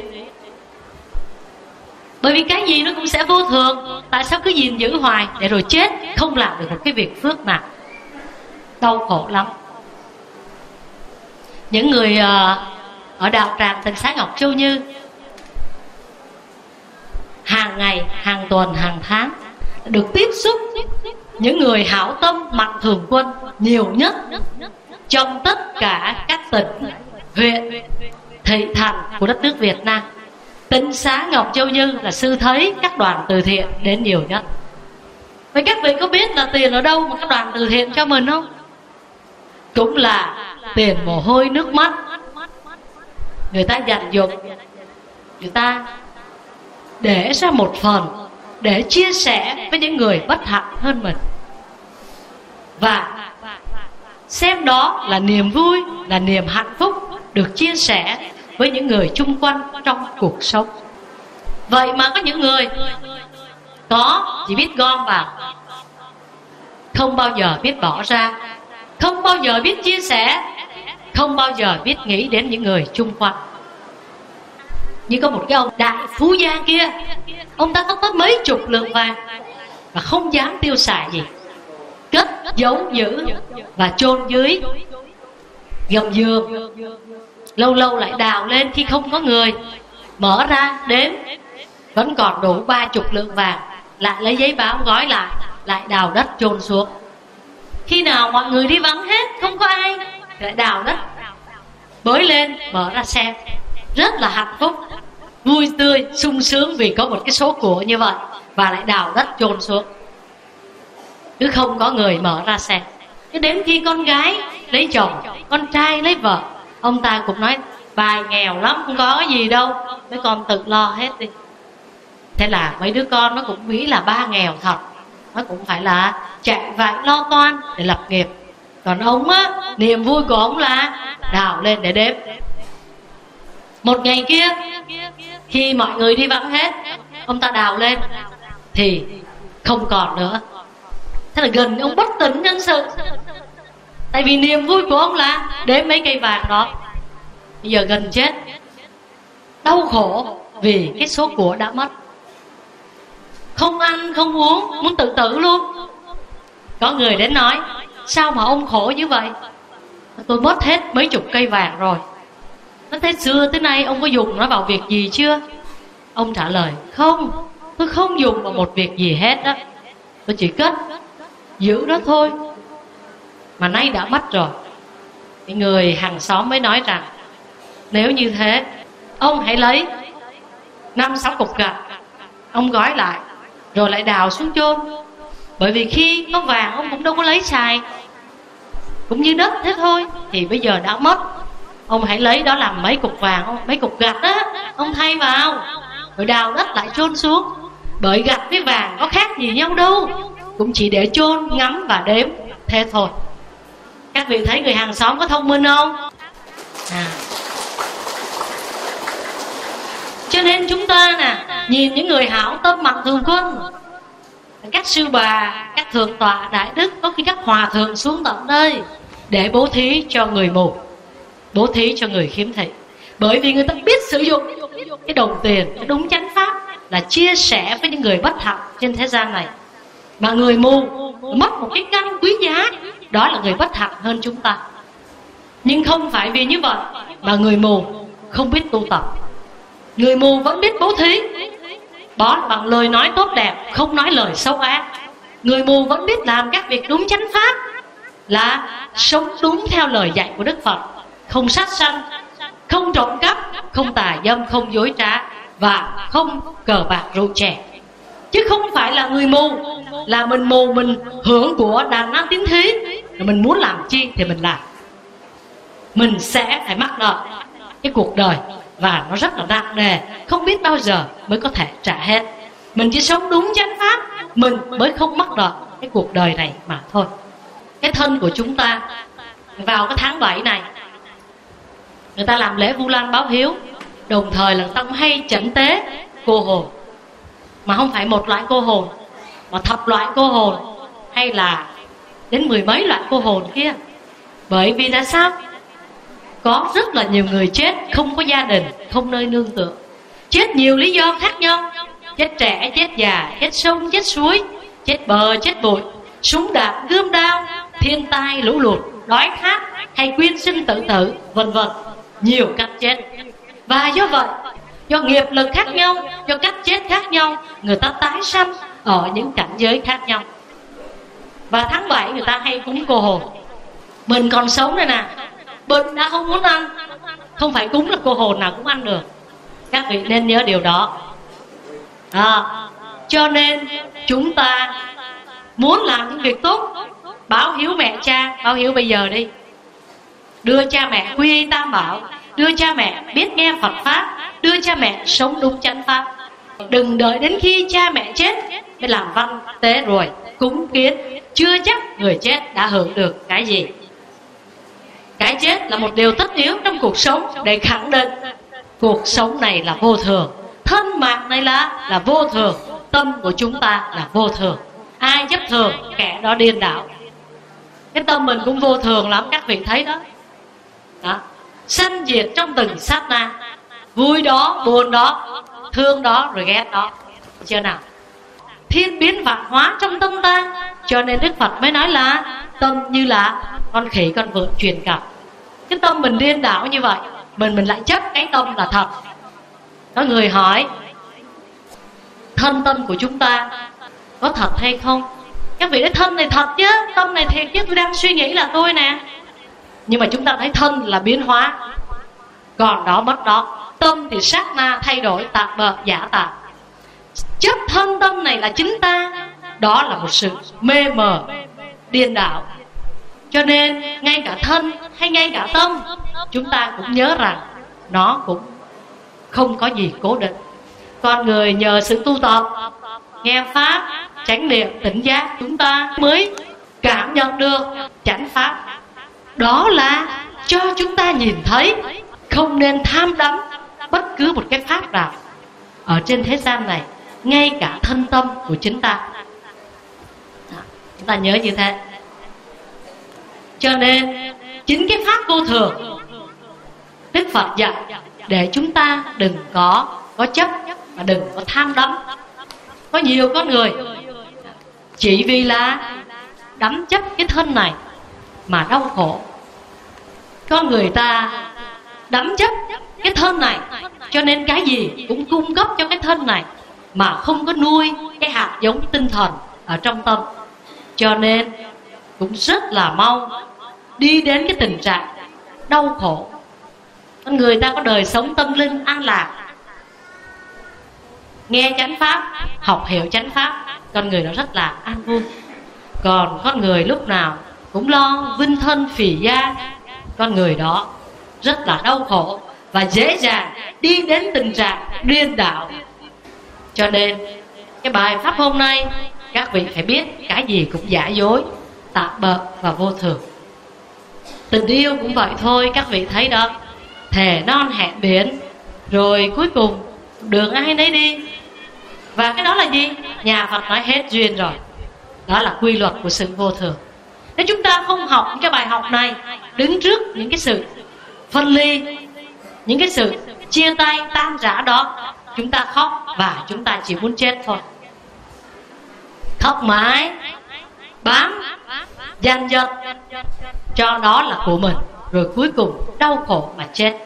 Bởi vì cái gì nó cũng sẽ vô thường. Tại sao cứ gìn giữ hoài để rồi chết không làm được một cái việc phước nào? Đau khổ lắm. Những người ở đạo tràng Tịnh Xá Ngọc Châu Như hàng ngày, hàng tuần, hàng tháng được tiếp xúc những người hảo tâm mạnh thường quân nhiều nhất trong tất cả các tỉnh, huyện, thị thành của đất nước Việt Nam. Tịnh Xá Ngọc Châu Như là sư thấy các đoàn từ thiện đến nhiều nhất. Vậy các vị có biết là tiền ở đâu mà các đoàn từ thiện cho mình không? Cũng là tiền mồ hôi nước mắt. Người ta dành dụm, người ta để ra một phần để chia sẻ với những người bất hạnh hơn mình. Và xem đó là niềm vui, là niềm hạnh phúc được chia sẻ với những người chung quanh trong cuộc sống. Vậy mà có những người chỉ biết gom vào, không bao giờ biết bỏ ra, không bao giờ biết chia sẻ, không bao giờ biết nghĩ đến những người chung quanh. Như có một cái ông đại phú gia kia, ông ta có tới mấy chục lượng vàng và không dám tiêu xài gì, cất giấu giữ và chôn dưới gầm giường. Lâu lâu lại đào lên khi không có người, mở ra đếm vẫn còn đủ 30 lượng vàng, lại lấy giấy báo gói lại đào đất chôn xuống. Khi nào mọi người đi vắng hết, không có ai, lại đào đất bới lên, mở ra xem. Rất là hạnh phúc, vui tươi, sung sướng vì có một cái số của như vậy, và lại đào đất chôn xuống. Cứ không có người mở ra xem. Thế đến khi con gái lấy chồng, con trai lấy vợ, ông ta cũng nói bài nghèo lắm, không có gì đâu, mấy con tự lo hết đi. Thế là mấy đứa con nó cũng nghĩ là ba nghèo thật, nó cũng phải là chạy vạy lo toan để lập nghiệp. Còn ông á, niềm vui của ông là đào lên để đếm. Một ngày kia, khi mọi người đi vắng hết, ông ta đào lên thì không còn nữa. Thế là gần ông bất tỉnh nhân sự. Tại vì niềm vui của ông là đếm mấy cây vàng đó. Bây giờ gần chết, đau khổ vì cái số của đã mất. Không ăn, không uống, muốn tự tử luôn. Có người đến nói, sao mà ông khổ như vậy? Tôi mất hết mấy chục cây vàng rồi. Nó thế xưa tới nay ông có dùng nó vào việc gì chưa? Ông trả lời, không, tôi không dùng vào một việc gì hết đó. Tôi chỉ cất giữ đó thôi, mà nay đã mất rồi. Thì người hàng xóm mới nói rằng, nếu như thế, ông hãy lấy 5-6 cục gạch, ông gói lại rồi lại đào xuống chôn. Bởi vì khi có vàng ông cũng đâu có lấy xài, cũng như đất thế thôi. Thì bây giờ đã mất, ông hãy lấy đó làm mấy cục vàng, mấy cục gạch á, ông thay vào rồi đào đất lại chôn xuống. Bởi gạch với vàng có khác gì nhau đâu, cũng chỉ để chôn, ngắm và đếm, thế thôi. Các vị thấy người hàng xóm có thông minh không? Cho nên chúng ta nè, nhìn những người hảo tâm mạnh thường quân, các sư bà, các thượng tọa đại đức, có khi các hòa thượng xuống tận đây để bố thí cho người mù, bố thí cho người khiếm thị. Bởi vì người ta biết sử dụng cái đồng tiền, cái đúng chánh pháp là chia sẻ với những người bất hạnh trên thế gian này. Mà người mù mất một cái căn quý giá, đó là người bất hạnh hơn chúng ta. Nhưng không phải vì như vậy mà người mù không biết tu tập. Người mù vẫn biết bố thí, đó bằng lời nói tốt đẹp, không nói lời xấu ác. Người mù vẫn biết làm các việc đúng chánh pháp, là sống đúng theo lời dạy của Đức Phật, không sát sanh, không trộm cắp, không tà dâm, không dối trá, và không cờ bạc rượu chè. Chứ không phải là người mù là mình mù mình hưởng của đàn ăn tín thí, rồi mình muốn làm chi thì mình làm. Mình sẽ phải mắc nợ cái cuộc đời, và nó rất là nặng nề, không biết bao giờ mới có thể trả hết. Mình chỉ sống đúng chánh pháp, mình mới không mắc nợ cái cuộc đời này mà thôi. Cái thân của chúng ta vào cái tháng 7 này, người ta làm lễ Vu Lan báo hiếu, đồng thời là ta cũng hay chẩn tế cô hồn. Mà không phải một loại cô hồn, mà thập loại cô hồn, hay là đến 10 mấy loại cô hồn kia. Bởi vì là sao? Có rất là nhiều người chết không có gia đình, không nơi nương tựa. Chết nhiều lý do khác nhau. Chết trẻ, chết già, chết sông, chết suối, chết bờ, chết bụi, súng đạn, gươm đao, thiên tai, lũ lụt, đói khát, hay quyên sinh tự tử, vân vân. Nhiều cách chết. Và do vậy, do nghiệp lực khác nhau, do cách chết khác nhau, người ta tái sanh ở những cảnh giới khác nhau. Và tháng 7 người ta hay cúng cô hồn. Mình còn sống đây nè, bệnh đã không muốn ăn, không phải cúng là cô hồn nào cũng ăn được. Các vị nên nhớ điều đó. Cho nên chúng ta muốn làm những việc tốt, báo hiếu mẹ cha, báo hiếu bây giờ đi. Đưa cha mẹ quy y tam bảo, đưa cha mẹ biết nghe Phật Pháp, đưa cha mẹ sống đúng chánh Pháp. Đừng đợi đến khi cha mẹ chết mới làm văn tế rồi cúng kiến. Chưa chắc người chết đã hưởng được cái gì. Cái chết là một điều tất yếu trong cuộc sống, để khẳng định cuộc sống này là vô thường, thân mạng này là vô thường, tâm của chúng ta là vô thường. Ai chấp thường, kẻ đó điên đảo. Cái tâm mình cũng vô thường lắm, các vị thấy đó. Sanh diệt trong từng sát na, vui đó, buồn đó, thương đó, rồi ghét đó. Chưa nào? Thiên biến vạn hóa trong tâm ta. Cho nên Đức Phật mới nói là tâm như là con khỉ con vượn truyền cặp. Cái tâm mình điên đảo như vậy, mình lại chấp cái tâm là thật. Có người hỏi, thân tâm của chúng ta có thật hay không? Các vị nói thân này thật chứ, tâm này thiệt chứ, tôi đang suy nghĩ là tôi nè. Nhưng mà chúng ta thấy thân là biến hóa, còn đó mất đó. Tâm thì sát na thay đổi, tạm bợ giả tạm. Chấp thân tâm này là chính ta, đó là một sự mê mờ điên đảo. Cho nên ngay cả thân hay ngay cả tâm, chúng ta cũng nhớ rằng nó cũng không có gì cố định. Con người nhờ sự tu tập, nghe Pháp, chánh niệm, tỉnh giác, chúng ta mới cảm nhận được chánh Pháp. Đó là cho chúng ta nhìn thấy không nên tham đắm bất cứ một cái Pháp nào ở trên thế gian này, ngay cả thân tâm của chúng ta. Chúng ta nhớ như thế. Cho nên chính cái Pháp vô thường Đức Phật dạy để chúng ta đừng có chấp và đừng có tham đắm. Có nhiều con người chỉ vì là đắm chấp cái thân này mà đau khổ. Con người ta đắm chấp cái thân này, cho nên cái gì cũng cung cấp cho cái thân này, mà không có nuôi cái hạt giống tinh thần ở trong tâm. Cho nên cũng rất là mau đi đến cái tình trạng đau khổ. Con người ta có đời sống tâm linh an lạc, nghe chánh Pháp, học hiểu chánh Pháp, con người nó rất là an vui. Còn con người lúc nào cũng lo vinh thân phỉ gia, con người đó rất là đau khổ và dễ dàng đi đến tình trạng điên đảo. Cho nên cái bài Pháp hôm nay, các vị phải biết cái gì cũng giả dối, tạm bợ và vô thường. Tình yêu cũng vậy thôi, các vị thấy đó. Thề non hẹn biển, rồi cuối cùng đường ai nấy đi. Và cái đó là gì? Nhà Phật nói hết duyên rồi. Đó là quy luật của sự vô thường. Nếu chúng ta không học cái bài học này, đứng trước những cái sự phân ly, những cái sự chia tay tan rã đó, chúng ta khóc và chúng ta chỉ muốn chết thôi. Khóc mãi, bám, giành giật cho đó là của mình, rồi cuối cùng đau khổ mà chết.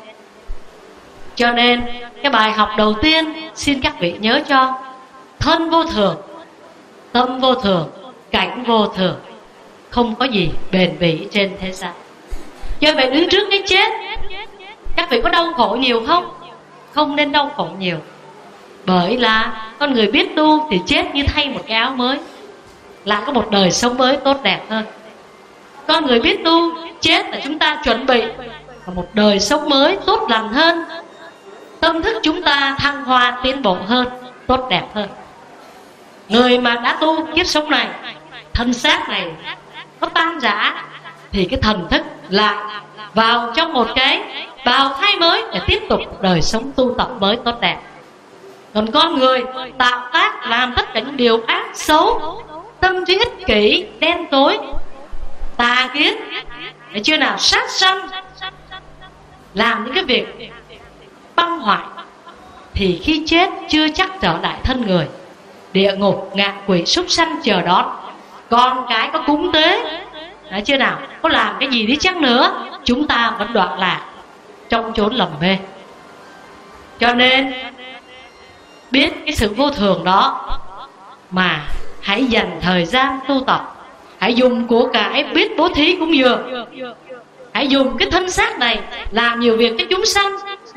Cho nên cái bài học đầu tiên xin các vị nhớ cho: thân vô thường, tâm vô thường, cảnh vô thường, không có gì bền bỉ trên thế gian. Do vậy đứng trước cái chết, các vị có đau khổ nhiều không? Không nên đau khổ nhiều. Bởi là con người biết tu thì chết như thay một cái áo mới, là có một đời sống mới tốt đẹp hơn. Con người biết tu, chết là chúng ta chuẩn bị một đời sống mới tốt lành hơn. Tâm thức chúng ta thăng hoa tiến bộ hơn, tốt đẹp hơn. Người mà đã tu kiếp sống này, thân xác này có tan rã, thì cái thần thức lại vào trong một cái bào thai mới để tiếp tục đời sống tu tập mới tốt đẹp. Còn con người tạo tác làm tất cả những điều ác xấu, tâm trí ích kỷ, đen tối, tà kiến, để chưa nào sát sanh, làm những cái việc băng hoại, thì khi chết chưa chắc trở lại thân người. Địa ngục, ngạ quỷ, súc sanh chờ đón. Còn cái có cúng tế, đã chưa nào, có làm cái gì đi chăng nữa, chúng ta vẫn đoạn lạc trong chốn lầm mê. Cho nên biết cái sự vô thường đó mà hãy dành thời gian tu tập. Hãy dùng của cải biết bố thí cúng dường. Hãy dùng cái thân xác này làm nhiều việc cho chúng sanh.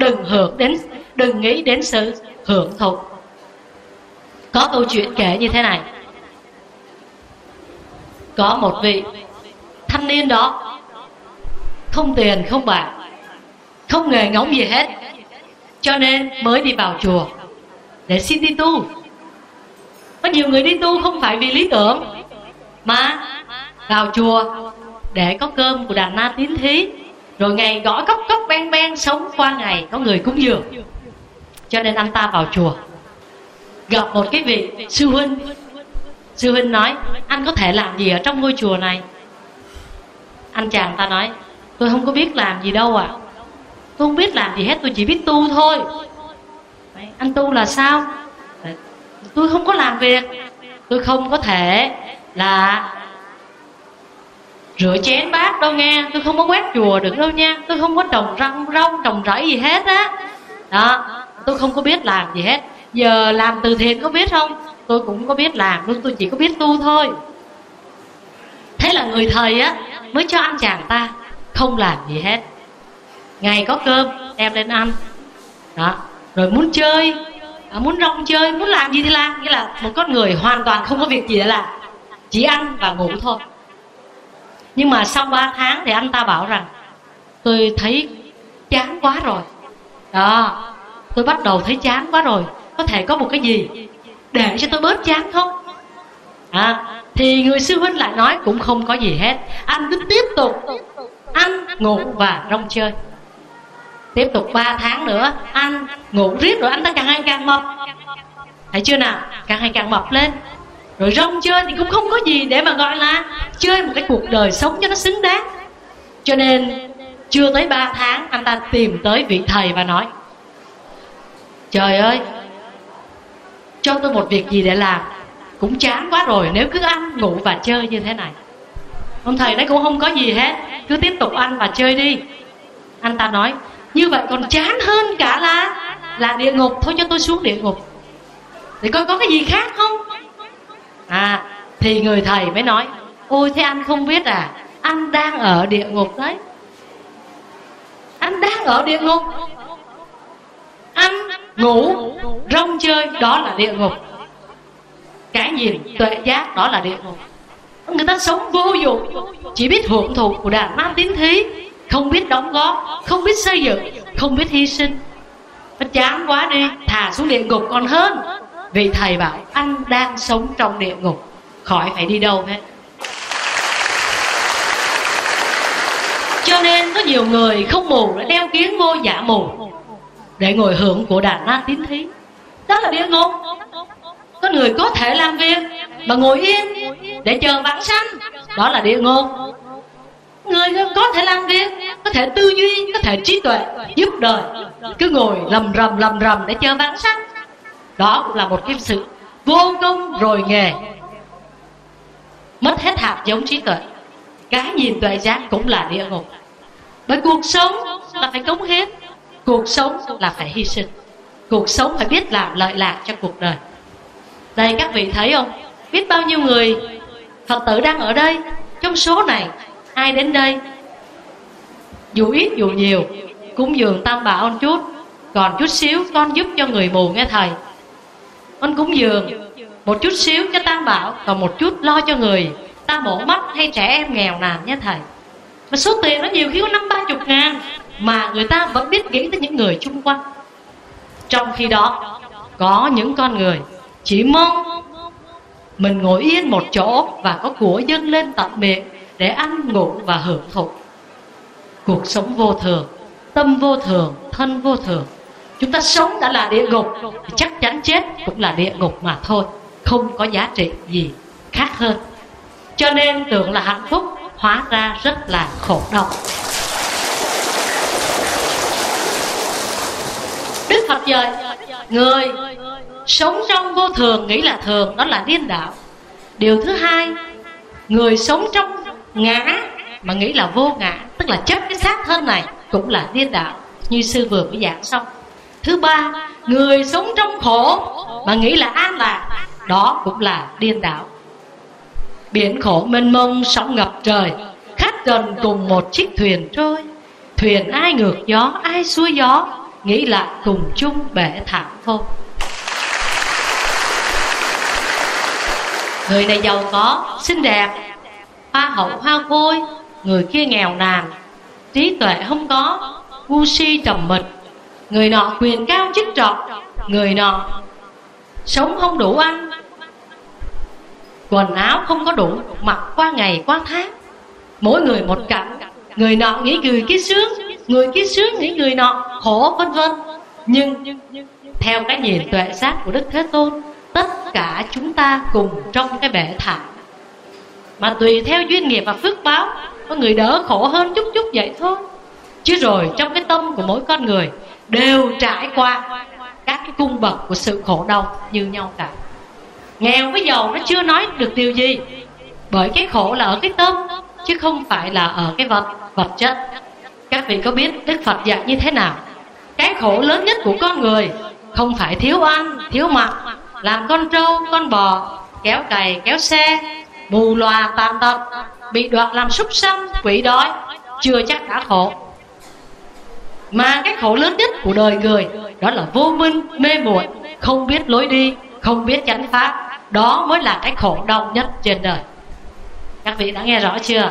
Đừng nghĩ đến sự hưởng thụ. Có câu chuyện kể như thế này. Có một vị thanh niên đó, không tiền không bạc, không nghề ngóng gì hết, cho nên mới đi vào chùa để xin đi tu. Có nhiều người đi tu không phải vì lý tưởng, mà vào chùa để có cơm của đàn na tín thí, rồi ngày gõ cốc cốc ben ben, sống qua ngày có người cúng dường. Cho nên anh ta vào chùa, gặp một cái vị sư huynh. Sư huynh nói: anh có thể làm gì ở trong ngôi chùa này? Anh chàng ta nói: tôi không có biết làm gì đâu ạ. Tôi không biết làm gì hết, tôi chỉ biết tu thôi. Anh tu là sao? Tôi không có làm việc. Tôi không có thể là rửa chén bát đâu nghe. Tôi không có quét chùa được đâu nha. Tôi không có trồng rau trồng rẫy gì hết á. Đó, tôi không có biết làm gì hết. Giờ làm từ thiện có biết không? Tôi cũng có biết làm, nhưng tôi chỉ có biết tu thôi. Thế là người thầy á mới cho anh chàng ta không làm gì hết. Ngày có cơm đem lên ăn đó, rồi muốn chơi, muốn rong chơi, muốn làm gì thì làm. Nghĩa là một con người hoàn toàn không có việc gì để làm, chỉ ăn và ngủ thôi. Nhưng mà sau 3 tháng thì anh ta bảo rằng: tôi thấy chán quá rồi đó, tôi bắt đầu thấy chán quá rồi, có thể có một cái gì để cho tôi bớt chán không? Thì người sư huynh lại nói: cũng không có gì hết, anh cứ tiếp tục ăn, ngủ và rong chơi. Tiếp tục 3 tháng nữa ăn, ngủ riết, rồi anh ta càng ngày càng mập. Thấy chưa nào? Càng ngày càng mập lên. Rồi rong chơi thì cũng không có gì để mà gọi là chơi một cái cuộc đời sống cho nó xứng đáng. Cho nên chưa tới 3 tháng, anh ta tìm tới vị thầy và nói: trời ơi, cho tôi một việc gì để làm, cũng chán quá rồi nếu cứ ăn, ngủ và chơi như thế này. Ông thầy đấy cũng không có gì hết, cứ tiếp tục ăn và chơi đi. Anh ta nói: như vậy còn chán hơn cả là địa ngục, thôi cho tôi xuống địa ngục để coi có cái gì khác không. Thì người thầy mới nói: ôi thế anh không biết à, anh đang ở địa ngục đấy. Anh đang ở địa ngục. Ăn, ngủ, rong chơi, đó là địa ngục. Cái nhìn tuệ giác, đó là địa ngục. Người ta sống vô dụng, chỉ biết hưởng thụ của đàn nam tín thí, không biết đóng góp, không biết xây dựng, không biết hy sinh. Nó chán quá đi, thà xuống địa ngục còn hơn. Vị thầy bảo: anh đang sống trong địa ngục, khỏi phải đi đâu hết. Cho nên có nhiều người không mù đã đeo kiến vô giả mù để ngồi hưởng của đàn na tín thí. đó là địa ngục. Con người có thể làm việc mà ngồi yên để chờ vãng sanh, đó là địa ngục. Người có thể làm việc, có thể tư duy, có thể trí tuệ, giúp đời, cứ ngồi lầm rầm để chờ vãng sanh, đó cũng là một cái sự vô công rồi nghề, mất hết hạt giống trí tuệ. Cái nhìn tuệ giác cũng là địa ngục. Bởi cuộc sống là phải cống hiến, cuộc sống là phải hy sinh, cuộc sống phải biết làm lợi lạc cho cuộc đời. Đây các vị thấy không, biết bao nhiêu người Phật tử đang ở đây. Trong số này ai đến đây dù ít dù nhiều cúng dường tam bảo một chút, còn chút xíu con giúp cho người mù nghe thầy, con cúng dường một chút xíu cho tam bảo, còn một chút lo cho người ta mổ mắt hay trẻ em nghèo nàn nhé thầy. Mà số tiền nó nhiều khi có 50-30 ngàn, mà người ta vẫn biết nghĩ tới những người chung quanh. Trong khi đó có những con người chỉ mong mình ngồi yên một chỗ và có của dâng lên tận miệng để ăn ngủ và hưởng thụ. Cuộc sống vô thường, tâm vô thường, thân vô thường. Chúng ta sống đã là địa ngục thì chắc chắn chết cũng là địa ngục mà thôi, không có giá trị gì khác hơn. Cho nên tưởng là hạnh phúc, hóa ra rất là khổ đau. Đức Phật dạy người sống trong vô thường nghĩ là thường, đó là điên đảo. Điều thứ hai, người sống trong ngã mà nghĩ là vô ngã, tức là chấp cái xác thân này, cũng là điên đảo, như sư vừa mới giảng xong. Thứ ba, người sống trong khổ mà nghĩ là an lạc, đó cũng là điên đảo. Biển khổ mênh mông sóng ngập trời, khách gần cùng một chiếc thuyền trôi. Thuyền ai ngược gió, ai xuôi gió, nghĩ là cùng chung bể thảm thôi. Người này giàu có, xinh đẹp, hoa hậu hoa khôi, người kia nghèo nàn, trí tuệ không có, ngu si trầm mịch. Người nọ quyền cao chức trọng, người nọ sống không đủ ăn, quần áo không có đủ mặc qua ngày qua tháng, mỗi người một cảnh. Người nọ nghĩ người kia sướng, người kia sướng nghĩ người nọ khổ, vân vân. Nhưng theo cái nhìn tuệ giác của Đức Thế Tôn, tất cả chúng ta cùng trong cái bể thảm, mà tùy theo duyên nghiệp và phước báo, có người đỡ khổ hơn chút chút vậy thôi. Chứ rồi trong cái tâm của mỗi con người đều trải qua các cái cung bậc của sự khổ đau như nhau cả. Nghèo với giàu nó chưa nói được điều gì, bởi cái khổ là ở cái tâm, chứ không phải là ở cái vật chất. Các vị có biết Đức Phật dạy như thế nào? Cái khổ lớn nhất của con người không phải thiếu ăn, thiếu mặc, làm con trâu, con bò, kéo cày, kéo xe, mù lòa tàn tật, bị đoạt làm súc sanh, quỷ đói, chưa chắc đã khổ. Mà cái khổ lớn nhất của đời người đó là vô minh, mê muội, không biết lối đi, không biết chánh pháp. Đó mới là cái khổ đau nhất trên đời. Các vị đã nghe rõ chưa?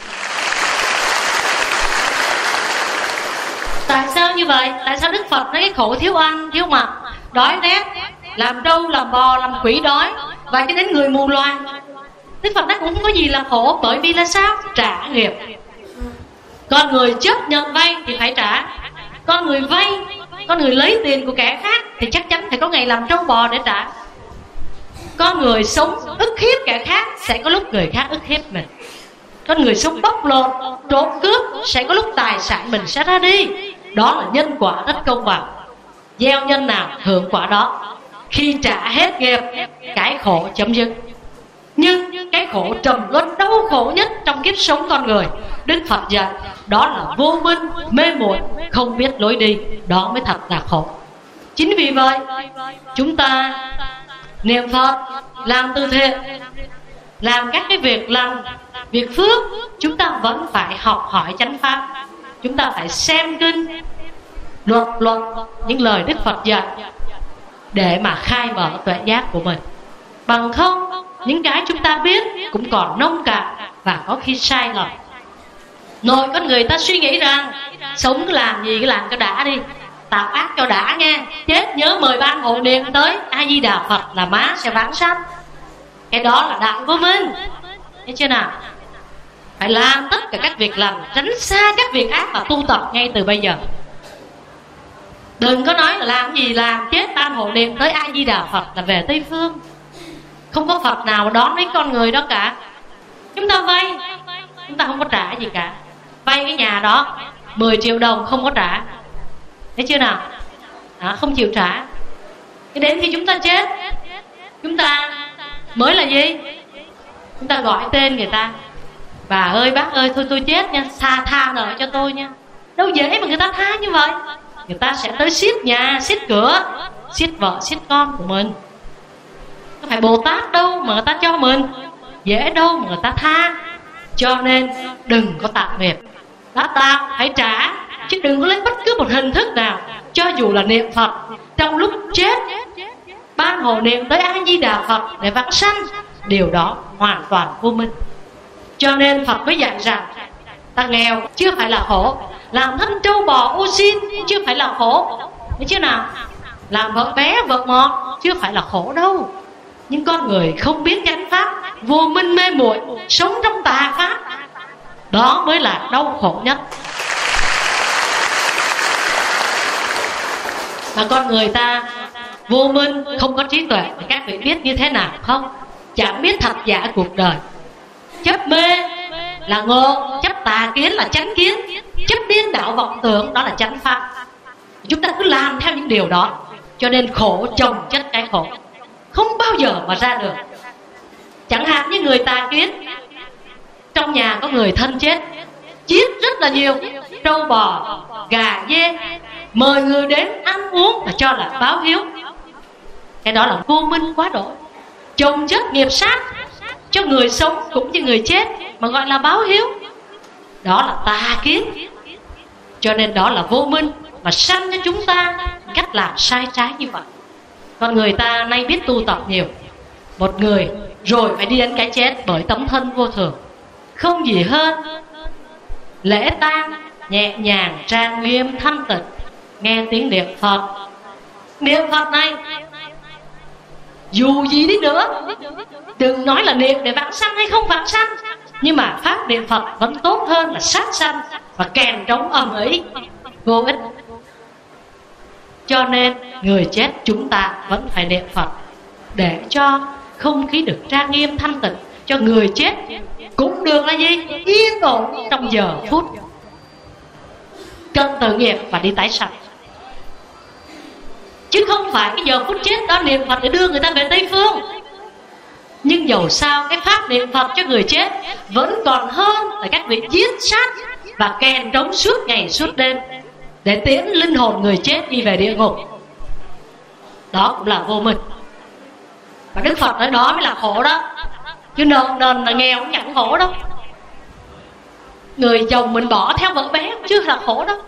Tại sao như vậy? Tại sao Đức Phật nói cái khổ thiếu ăn, thiếu mặc, đói rét, làm trâu, làm bò, làm quỷ đói, và cho đến người mù loà? Đức Phật nói cũng không có gì là khổ, bởi vì là sao? Trả nghiệp. Con người chấp nhận vay thì phải trả. Con người vay, con người lấy tiền của kẻ khác thì chắc chắn phải có ngày làm trâu bò để trả. Con người sống ức hiếp kẻ khác, sẽ có lúc người khác ức hiếp mình. Con người sống bóc lột, trộm cướp, sẽ có lúc tài sản mình sẽ ra đi. Đó là nhân quả rất công bằng. Gieo nhân nào hưởng quả đó. Khi trả hết nghiệp, cái khổ chấm dứt. Nhưng cái khổ trầm luân đau khổ nhất trong kiếp sống con người, Đức Phật dạy đó là vô minh, mê muội, không biết lối đi. Đó mới thật là khổ. Chính vì vậy chúng ta niệm Phật, làm từ thiện, làm các cái việc lành, việc phước, chúng ta vẫn phải học hỏi chánh pháp. Chúng ta phải xem kinh, luật những lời Đức Phật dạy để mà khai mở tuệ giác của mình. Bằng không, những cái chúng ta biết cũng còn nông cạn và có khi sai lầm. Nội con người ta suy nghĩ rằng sống cứ làm gì cứ làm cho đã đi, tạo ác cho đã nghe, chết nhớ mời ban hộ niệm tới A Di Đà Phật là má sẽ vãng sanh. Cái đó là đạo vô minh. Thấy chưa nào? Phải làm tất cả các việc lành, tránh xa các việc ác và tu tập ngay từ bây giờ. Đừng có nói là làm gì làm, chết ban hộ niệm tới A Di Đà Phật là về Tây Phương. Không có Phật nào đón mấy con người đó cả. Chúng ta vay, chúng ta không có trả gì cả. Vay cái nhà đó 10 triệu đồng không có trả, thấy chưa nào? Đó, không chịu trả. Cái đến khi chúng ta chết, chúng ta mới là gì? Chúng ta gọi tên người ta: bà ơi, bác ơi, thôi tôi chết nha, tha nợ cho tôi nha. Đâu dễ mà người ta tha như vậy. Người ta sẽ tới xiết nhà, xiết cửa, xiết vợ, xiết con của mình. Có phải Bồ Tát đâu mà người ta cho mình, dễ đâu mà người ta tha. Cho nên đừng có tạo nghiệp. Đã tạo phải trả, chứ đừng có lấy bất cứ một hình thức nào. Cho dù là niệm Phật trong lúc chết, ban hộ niệm tới A Di Đà Phật để vãng sanh, điều đó hoàn toàn vô minh. Cho nên Phật mới dạy rằng ta nghèo chưa phải là khổ, làm thân trâu bò ô xin chưa phải là khổ, thấy chưa nào? Làm vợ bé vợ mọt chưa phải là khổ đâu. Nhưng con người không biết chánh pháp, vô minh mê muội, sống trong tà pháp, đó mới là đau khổ nhất. Mà con người ta vô minh, không có trí tuệ, thì các vị biết như thế nào không? Chẳng biết thật giả cuộc đời. Chấp mê là ngộ, chấp tà kiến là chánh kiến, chấp điên đạo vọng tưởng đó là chánh pháp. Chúng ta cứ làm theo những điều đó, cho nên khổ chồng chất cái khổ, không bao giờ mà ra được. Chẳng hạn như người tà kiến, trong nhà có người thân chết, giết rất là nhiều trâu bò, gà, dê, mời người đến ăn uống và cho là báo hiếu. Cái đó là vô minh quá độ, chồng chất nghiệp sát cho người sống cũng như người chết mà gọi là báo hiếu. Đó là tà kiến. Cho nên đó là vô minh mà sanh cho chúng ta cách làm sai trái như vậy. Còn người ta nay biết tu tập nhiều, một người rồi phải đi đến cái chết bởi tấm thân vô thường, không gì hơn. Lễ tang nhẹ nhàng, trang nghiêm, thanh tịnh, nghe tiếng niệm Phật. Niệm Phật này dù gì đi nữa, đừng nói là niệm để vãng sanh hay không vãng sanh, nhưng mà pháp niệm Phật vẫn tốt hơn là sát sanh và kèn trống ầm ĩ vô ích. Cho nên người chết chúng ta vẫn phải niệm Phật để cho không khí được trang nghiêm thanh tịnh, cho người chết cũng được là gì? Yên ổn trong giờ phút cần tự nghiệp và đi tái sanh. Chứ không phải cái giờ phút chết đó niệm Phật để đưa người ta về Tây Phương. Nhưng dầu sao cái pháp niệm Phật cho người chết vẫn còn hơn là các vị giết sát và kèn trống suốt ngày suốt đêm để tiễn linh hồn người chết đi về địa ngục. Đó cũng là vô minh. Và Đức Phật nói đó mới là khổ đó, chứ nợ nần là nghèo cũng chẳng khổ đâu. Người chồng mình bỏ theo vợ bé cũng chưa là khổ đâu.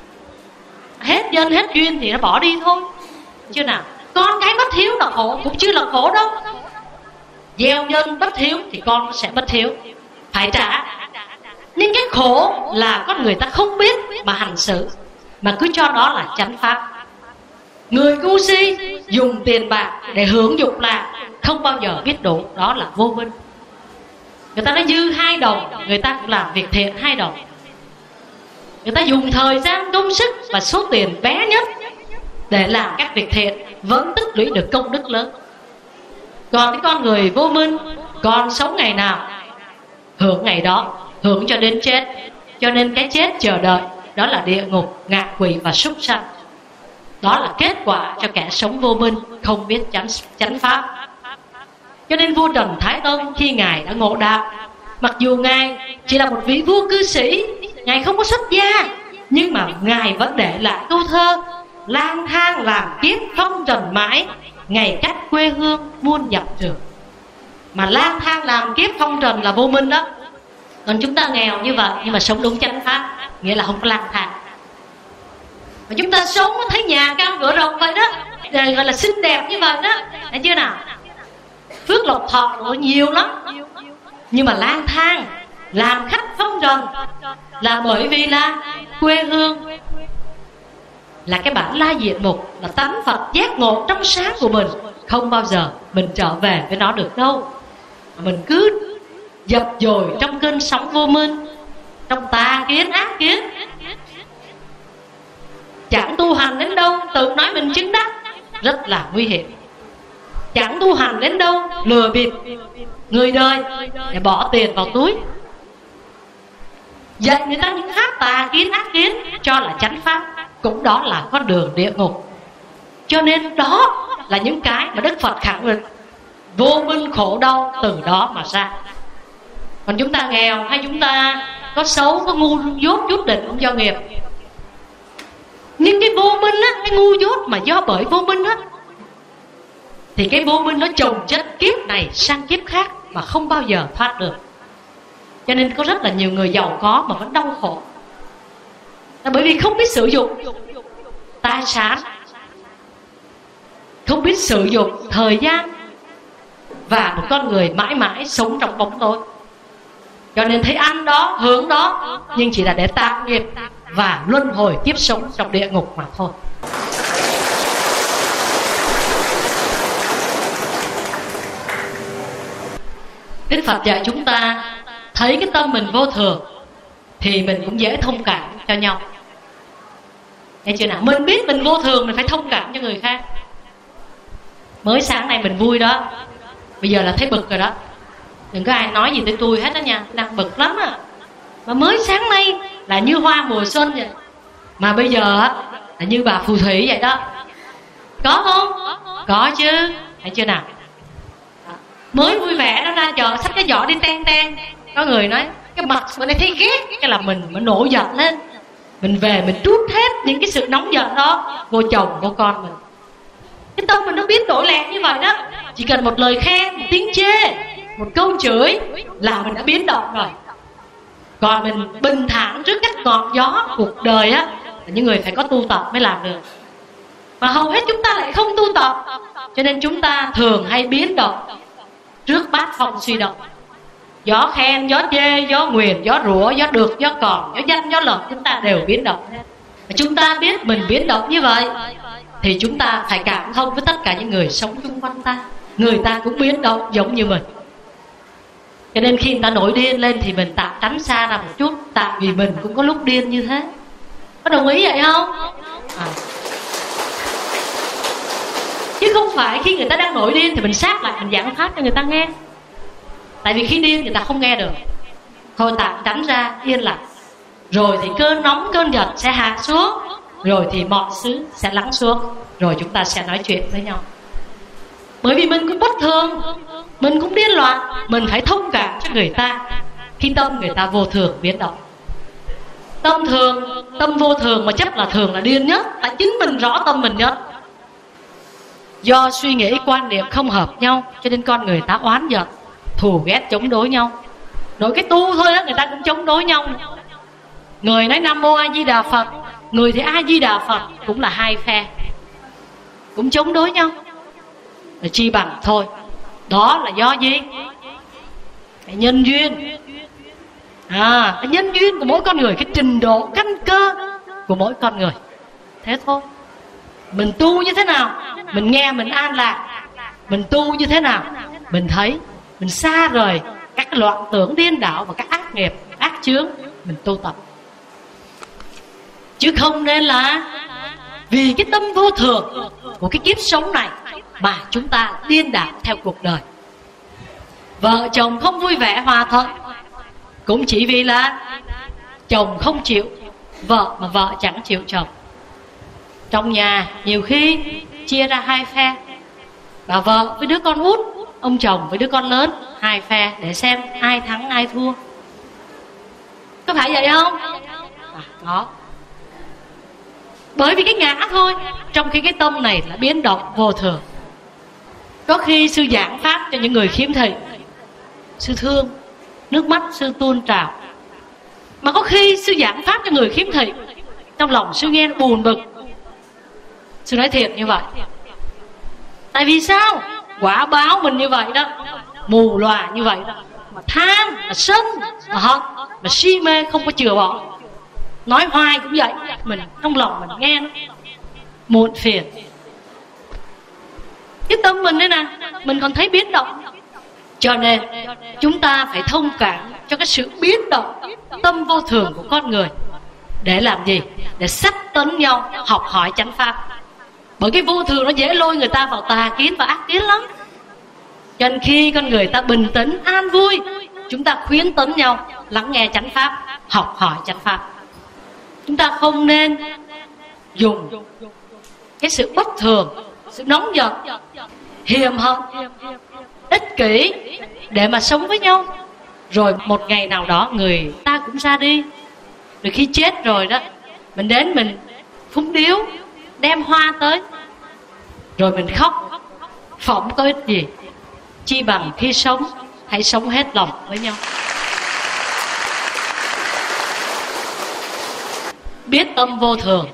Hết nhân hết duyên thì nó bỏ đi thôi, chưa nào? Con cái bất hiếu là khổ, cũng chưa là khổ đâu. Gieo nhân bất hiếu thì con sẽ bất hiếu, phải trả. Nhưng cái khổ là con người ta không biết mà hành xử, mà cứ cho đó là chánh pháp. Người ngu si dùng tiền bạc để hưởng dục lạc, không bao giờ biết đủ, đó là vô minh. Người ta nói dư 2 đồng, người ta cũng làm việc thiện 2 đồng. Người ta dùng thời gian, công sức và số tiền bé nhất để làm các việc thiện, vẫn tích lũy được công đức lớn. Còn cái con người vô minh, còn sống ngày nào hưởng ngày đó, hưởng cho đến chết. Cho nên cái chết chờ đợi đó là địa ngục, ngạ quỷ và súc sanh. Đó là kết quả cho kẻ sống vô minh, không biết chánh pháp. Cho nên vua Trần Thái Tông khi ngài đã ngộ đạo, mặc dù ngài chỉ là một vị vua cư sĩ, ngài không có xuất gia, nhưng mà ngài vẫn để lại câu thơ: lang thang làm kiếp phong trần mãi, ngày cách quê hương muôn dặm trường. Mà lang thang làm kiếp phong trần là vô minh đó. Còn chúng ta nghèo như vậy nhưng mà sống đúng chánh pháp, nghĩa là không có lang thang. Mà chúng ta sống thấy nhà cao cửa rộng vậy đó, gọi là xinh đẹp như vậy đó, thấy chưa nào? Phước lộc thọ rồi nhiều lắm, nhưng mà lang thang làm khách phong trần là bởi vì là quê hương là cái bản la diện mục, là tánh Phật giác ngộ trong sáng của mình, không bao giờ mình trở về với nó được đâu. Mình cứ dập dồi trong cơn sóng vô minh, trong tà kiến ác kiến, chẳng tu tu hành đến đâu tự nói mình chứng đắc, rất là nguy hiểm. Chẳng tu hành đến đâu lừa bịp người đời để bỏ tiền vào túi, dạy người ta những pháp tà kiến ác kiến cho là chánh pháp, cũng đó là con đường địa ngục. Cho nên đó là những cái mà Đức Phật khẳng định vô minh khổ đau từ đó mà ra. Còn chúng ta nghèo hay chúng ta có xấu, có ngu dốt chút định cũng do nghiệp. Nhưng cái vô minh á, cái ngu dốt mà do bởi vô minh á, thì cái vô minh nó chồng chất kiếp này sang kiếp khác mà không bao giờ thoát được. Cho nên có rất là nhiều người giàu có mà vẫn đau khổ, là bởi vì không biết sử dụng tài sản, không biết sử dụng thời gian, và một con người mãi mãi sống trong bóng tối. Cho nên thấy ăn đó, hướng đó, nhưng chỉ là để tạo nghiệp và luân hồi kiếp sống trong địa ngục mà thôi. Đức Phật dạy chúng ta thấy cái tâm mình vô thường thì mình cũng dễ thông cảm cho nhau. Nghe chưa nào? Mình biết mình vô thường, mình phải thông cảm cho người khác. Mới sáng nay mình vui đó, bây giờ là thấy bực rồi đó. Đừng có ai nói gì tới tôi hết đó nha, đang bực lắm à. Mà mới sáng nay là như hoa mùa xuân vậy, mà bây giờ là như bà phù thủy vậy đó. Có không? Có chứ. Thấy chưa nào? Mới vui vẻ đó ra chờ xách cái giỏ đi ten ten, có người nói cái mặt mình này thấy ghét, cái là mình nổi giận lên. Mình về mình trút hết những cái sự nóng giận đó vô chồng vô con mình. Cái tâm mình nó biến đổi lẹt như vậy đó. Chỉ cần một lời khen, một tiếng chê, một câu chửi là mình đã biến động rồi. Còn mình bình thản trước các ngọn gió cuộc đời á, là những người phải có tu tập mới làm được. Mà hầu hết chúng ta lại không tu tập, cho nên chúng ta thường hay biến động trước bát phong suy động. Gió khen, gió chê, gió nguyền, gió rủa, gió được, gió còn, gió danh, gió lợi, chúng ta đều biến động hết. Chúng ta biết mình biến động như vậy thì chúng ta phải cảm thông với tất cả những người sống chung quanh ta. Người ta cũng biến động giống như mình. Cho nên khi người ta nổi điên lên thì mình tạm tránh xa ra một chút, tại vì mình cũng có lúc điên như thế. Có đồng ý vậy không? Chứ không phải khi người ta đang nổi điên thì mình sát lại mình giảng pháp cho người ta nghe. Tại vì khi điên người ta không nghe được. Thôi tạm tránh ra, yên lặng. Rồi thì cơn nóng, cơn giận sẽ hạ xuống, rồi thì mọi thứ sẽ lắng xuống, rồi chúng ta sẽ nói chuyện với nhau. Bởi vì mình cũng bất thường, mình cũng điên loạn, mình phải thông cảm cho người ta khi tâm người ta vô thường biến động. Tâm thường, tâm vô thường mà chấp là thường là điên nhất, tại chính mình rõ tâm mình nhất. Do suy nghĩ quan niệm không hợp nhau cho nên con người ta oán giận, thù ghét, chống đối nhau. Nói cái tu thôi đó, người ta cũng chống đối nhau. Người nói Nam Mô A Di Đà Phật, người thì A Di Đà Phật, cũng là hai phe, cũng chống đối nhau. Rồi chi bằng thôi. Đó là do gì? Cái nhân duyên. Cái nhân duyên của mỗi con người, cái trình độ căn cơ của mỗi con người. Thế thôi. Mình tu như thế nào, mình nghe mình an lạc. Mình tu như thế nào, mình thấy mình xa rời các loạn tưởng điên đảo và các ác nghiệp, ác chướng, mình tu tập. Chứ không nên là vì cái tâm vô thường của cái kiếp sống này mà chúng ta điên đảo theo cuộc đời. Vợ chồng không vui vẻ hòa thuận cũng chỉ vì là chồng không chịu vợ mà vợ chẳng chịu chồng. Trong nhà nhiều khi chia ra hai phe, bà vợ với đứa con út, ông chồng với đứa con lớn, hai phe để xem ai thắng ai thua. Có phải vậy không? Có. Bởi vì cái ngã thôi, trong khi cái tâm này là biến động vô thường. Có khi sư giảng pháp cho những người khiếm thị, sư thương, nước mắt sư tuôn trào. Mà có khi sư giảng pháp cho người khiếm thị, trong lòng sư nghe nó buồn bực. Sư nói thiệt như vậy. Tại vì sao? Quả báo mình như vậy đó, mù lòa như vậy đó, mà tham, mà sân, mà hận, mà si mê không có chừa bỏ. Nói hoài cũng vậy, mình trong lòng mình nghe nó muộn phiền. Cái tâm mình đây nè, mình còn thấy biến động. Cho nên chúng ta phải thông cảm cho cái sự biến động tâm vô thường của con người Để làm gì? Để sách tấn nhau học hỏi chánh pháp. Bởi cái vô thường nó dễ lôi người ta vào tà kiến và ác kiến lắm. Cho nên khi con người ta bình tĩnh, an vui, chúng ta khuyến tấn nhau lắng nghe chánh pháp, học hỏi chánh pháp. Chúng ta không nên dùng cái sự bất thường, sự nóng giận, hiềm hận, ích kỷ để mà sống với nhau. Rồi một ngày nào đó người ta cũng ra đi. Rồi khi chết rồi đó, mình đến mình phúng điếu, đem hoa tới, rồi mình khóc, phỏng có ích gì. Chi bằng khi sống, hãy sống hết lòng với nhau. Biết tâm vô thường,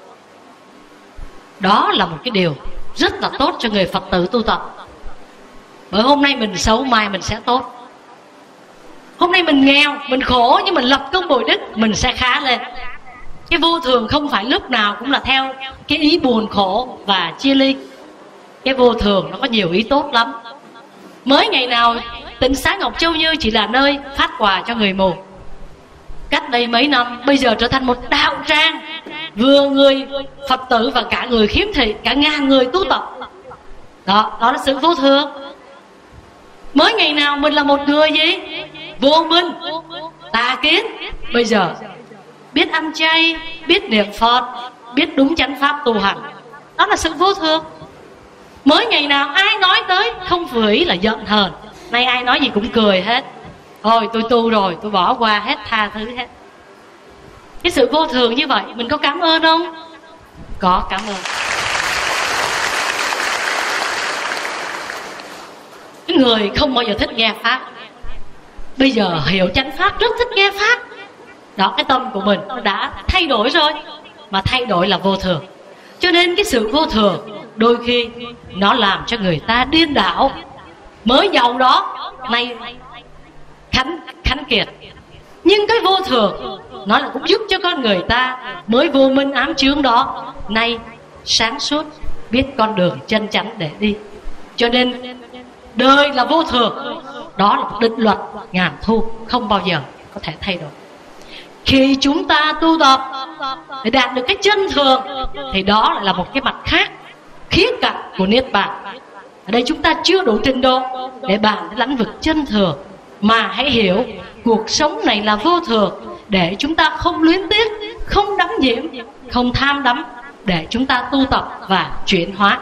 đó là một cái điều rất là tốt cho người Phật tử tu tập. Bởi hôm nay mình xấu, mai mình sẽ tốt. Hôm nay mình nghèo, mình khổ, nhưng mình lập công bồi đức, mình sẽ khá lên. Cái vô thường không phải lúc nào cũng là theo cái ý buồn khổ và chia ly. Cái vô thường nó có nhiều ý tốt lắm. Mới ngày nào Tịnh Xá Ngọc Châu Như chỉ là nơi phát quà cho người mù. Cách đây mấy năm, bây giờ trở thành một đạo tràng, vừa người Phật tử và cả người khiếm thị, cả ngàn người tu tập. Đó là sự vô thường. Mới ngày nào mình là một người gì? Vô minh, tà kiến. Bây giờ biết ăn chay, biết niệm Phật, biết đúng chánh pháp tu hành. Đó là sự vô thường. Mới ngày nào ai nói tới không vừa ý là giận hờn. Nay ai nói gì cũng cười hết. Thôi tôi tu rồi, tôi bỏ qua hết, tha thứ hết. Cái sự vô thường như vậy mình có cảm ơn không? Có cảm ơn. Cái người không bao giờ thích nghe pháp, bây giờ hiểu chánh pháp rất thích nghe pháp. Đó, cái tâm của mình nó đã thay đổi rồi. Mà thay đổi là vô thường. Cho nên cái sự vô thường đôi khi nó làm cho người ta điên đảo. Mới giàu đó, nay khánh kiệt. Nhưng cái vô thường nó là cũng giúp cho con người ta mới vô minh ám chướng đó, nay sáng suốt, biết con đường chân chánh để đi. Cho nên đời là vô thường. Đó là một định luật ngàn thu, không bao giờ có thể thay đổi. Khi chúng ta tu tập để đạt được cái chân thường, thì đó là một cái mặt khác, khía cạnh của Niết Bàn. Ở đây chúng ta chưa đủ trình độ để bàn đến lãnh vực chân thường. Mà hãy hiểu cuộc sống này là vô thường, để chúng ta không luyến tiếc, không đắm nhiễm, không tham đắm, để chúng ta tu tập và chuyển hóa.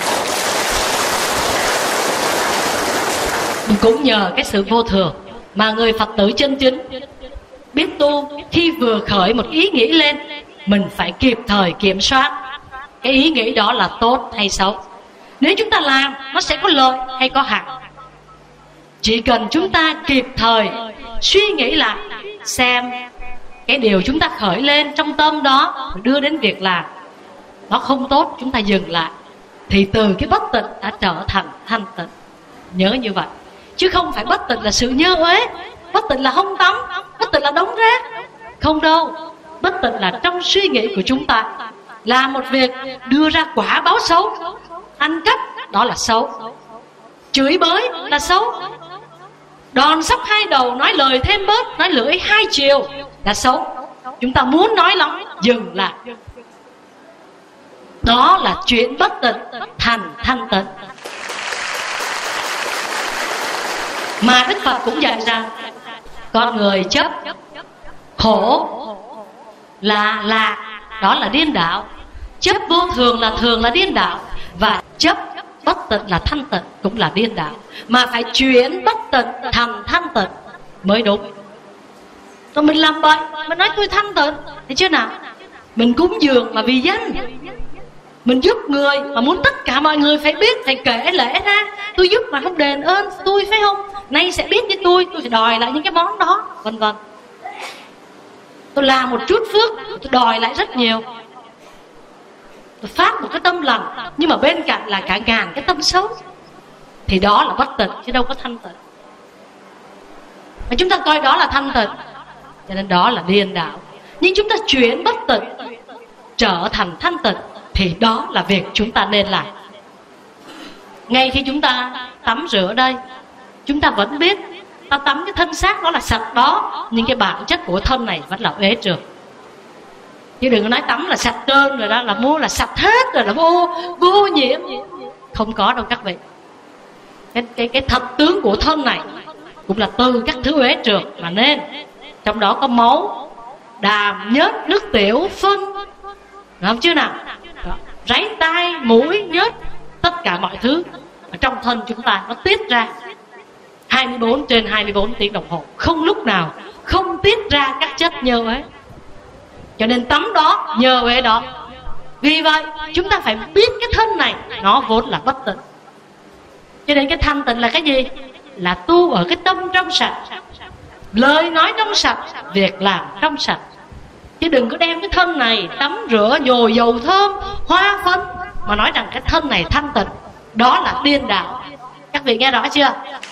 Cũng nhờ cái sự vô thường mà người Phật tử chân chính biết tu, khi vừa khởi một ý nghĩ lên, mình phải kịp thời kiểm soát cái ý nghĩ đó là tốt hay xấu. Nếu chúng ta làm, nó sẽ có lợi hay có hại. Chỉ cần chúng ta kịp thời suy nghĩ lại, xem cái điều chúng ta khởi lên trong tâm đó đưa đến việc làm nó không tốt, chúng ta dừng lại, thì từ cái bất tịnh đã trở thành thanh tịnh. Nhớ như vậy. Chứ không phải bất tịnh là sự nhơ uế, bất tịnh là hông tắm, bất tịnh là đống rác. Không đâu. Bất tịnh là trong suy nghĩ của chúng ta. Làm một việc đưa ra quả báo xấu, ăn cắp, đó là xấu. Chửi bới là xấu. Đòn sóc hai đầu, nói lời thêm bớt, nói lưỡi hai chiều là xấu. Chúng ta muốn nói lắm, dừng lại. Đó là chuyện bất tịnh thành thanh tịnh. Mà Đức Phật cũng dạy rằng con người chấp khổ là lạc, đó là điên đảo. Chấp vô thường là điên đảo. Và chấp bất tịnh là thanh tịnh cũng là điên đảo. Mà phải chuyển bất tịnh thành thanh tịnh mới đúng. Rồi mình làm bậy, mình nói tôi thanh tịnh, thấy chưa nào? Mình cúng dường mà vì danh, mình giúp người mà muốn tất cả mọi người phải biết, phải kể lễ ra. Tôi giúp mà không đền ơn tôi, phải không? Nay sẽ biết với tôi phải đòi lại những cái món đó, vân vân. Tôi làm một chút phước, tôi đòi lại rất nhiều. Tôi phát một cái tâm lành, nhưng mà bên cạnh là cả ngàn cái tâm xấu, thì đó là bất tịnh chứ đâu có thanh tịnh. Mà chúng ta coi đó là thanh tịnh, cho nên đó là điên đảo. Nhưng chúng ta chuyển bất tịnh trở thành thanh tịnh, thì đó là việc chúng ta nên làm. Ngay khi chúng ta tắm rửa đây, chúng ta vẫn biết ta tắm cái thân xác đó là sạch đó, nhưng cái bản chất của thân này vẫn là uế trượt. Chứ đừng có nói tắm là sạch trơn rồi đó, là mua là sạch hết rồi, là vô nhiễm. Không có đâu các vị. Cái thật tướng của thân này cũng là từ các thứ uế trượt mà nên. Trong đó có máu, đàm, nhớt, nước tiểu, phân, được không chứ nào? Ráy, tai, mũi, nhớt, tất cả mọi thứ ở trong thân chúng ta nó tiết ra 24/24 tiếng đồng hồ, không lúc nào không tiết ra các chất nhơ uế. Cho nên tắm đó, nhơ uế đó. Vì vậy chúng ta phải biết cái thân này nó vốn là bất tịnh. Cho nên cái thanh tịnh là cái gì? Là tu ở cái tâm trong sạch, lời nói trong sạch, việc làm trong sạch. Chứ đừng có đem cái thân này tắm rửa nhồi dầu thơm, hoa phấn mà nói rằng cái thân này thanh tịnh. Đó là điên đạo. Các vị nghe rõ chưa?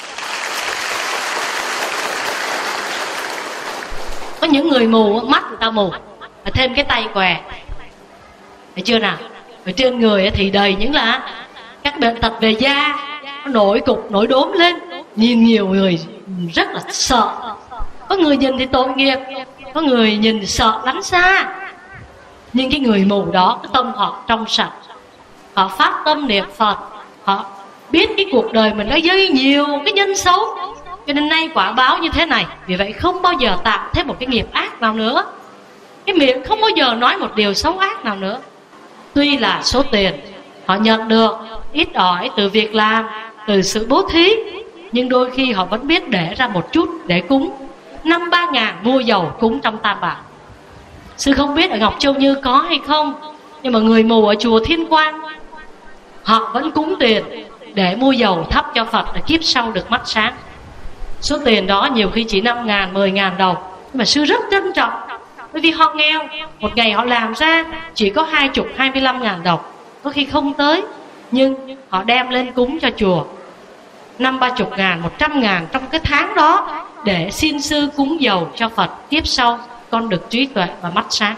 Có những người mù, mắt người ta mù, thêm cái tay què, thấy chưa nào? Ở trên người thì đầy những là các bệnh tật về da, nó nổi cục, nổi đốm lên. Nhìn nhiều người rất là sợ. Có người nhìn thì tội nghiệp, có người nhìn sợ lánh xa. Nhưng cái người mù đó, cái tâm họ trong sạch, họ phát tâm niệm Phật, họ biết cái cuộc đời mình nó dây nhiều cái nhân xấu, cho nên nay quả báo như thế này. Vì vậy không bao giờ tạo thêm một cái nghiệp ác nào nữa. Cái miệng không bao giờ nói một điều xấu ác nào nữa. Tuy là số tiền họ nhận được ít ỏi từ việc làm, từ sự bố thí, nhưng đôi khi họ vẫn biết để ra một chút để cúng. 5-3 ngàn mua dầu cúng trong Tam Bảo. Sư không biết ở Ngọc Châu Như có hay không, nhưng mà người mù ở chùa Thiên Quang họ vẫn cúng tiền để mua dầu thắp cho Phật, để kiếp sau được mắt sáng. Số tiền đó nhiều khi chỉ 5 ngàn, 10 ngàn đồng, nhưng mà sư rất trân trọng. Bởi vì họ nghèo, một ngày họ làm ra chỉ có 20, 25 ngàn đồng, có khi không tới, nhưng họ đem lên cúng cho chùa 50-30 ngàn, 100 ngàn trong cái tháng đó, để xin sư cúng dầu cho Phật, kiếp sau con được trí tuệ và mắt sáng.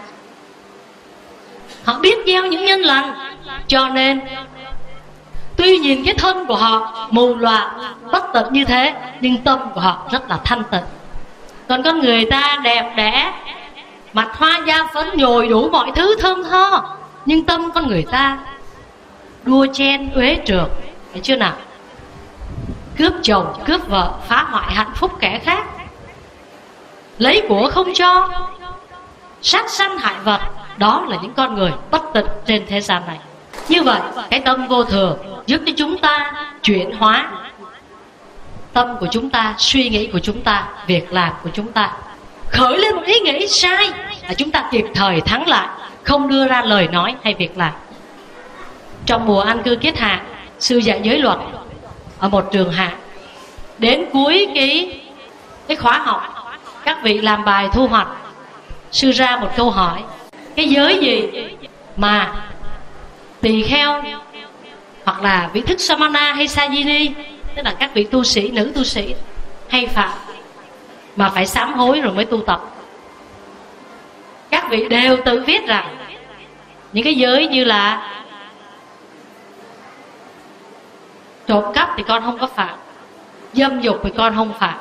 Họ biết gieo những nhân lành, cho nên tuy nhìn cái thân của họ mù loà bất tịnh như thế, nhưng tâm của họ rất là thanh tịnh. Còn con người ta đẹp đẽ, mặt hoa da phấn, nhồi đủ mọi thứ thơm tho, nhưng tâm con người ta đua chen uế trượt, thấy chưa nào? Cướp chồng, cướp vợ, phá hoại hạnh phúc kẻ khác, lấy của không cho, sát sanh hại vật. Đó là những con người bất tịnh trên thế gian này. Như vậy cái tâm vô thường giúp cho chúng ta chuyển hóa tâm của chúng ta, suy nghĩ của chúng ta, việc làm của chúng ta. Khởi lên một ý nghĩ sai là chúng ta kịp thời thắng lại, không đưa ra lời nói hay việc làm. Trong mùa an cư kiết hạ, sư dạy giới luật ở một trường hạ. Đến cuối cái khóa học, các vị làm bài thu hoạch, sư ra một câu hỏi: cái giới gì mà tỳ kheo hoặc là vị thức Samana hay Sajini, tức là các vị tu sĩ, nữ tu sĩ hay phạm, mà phải sám hối rồi mới tu tập? Các vị đều tự viết rằng những cái giới như là trộm cắp thì con không có phạm, dâm dục thì con không phạm,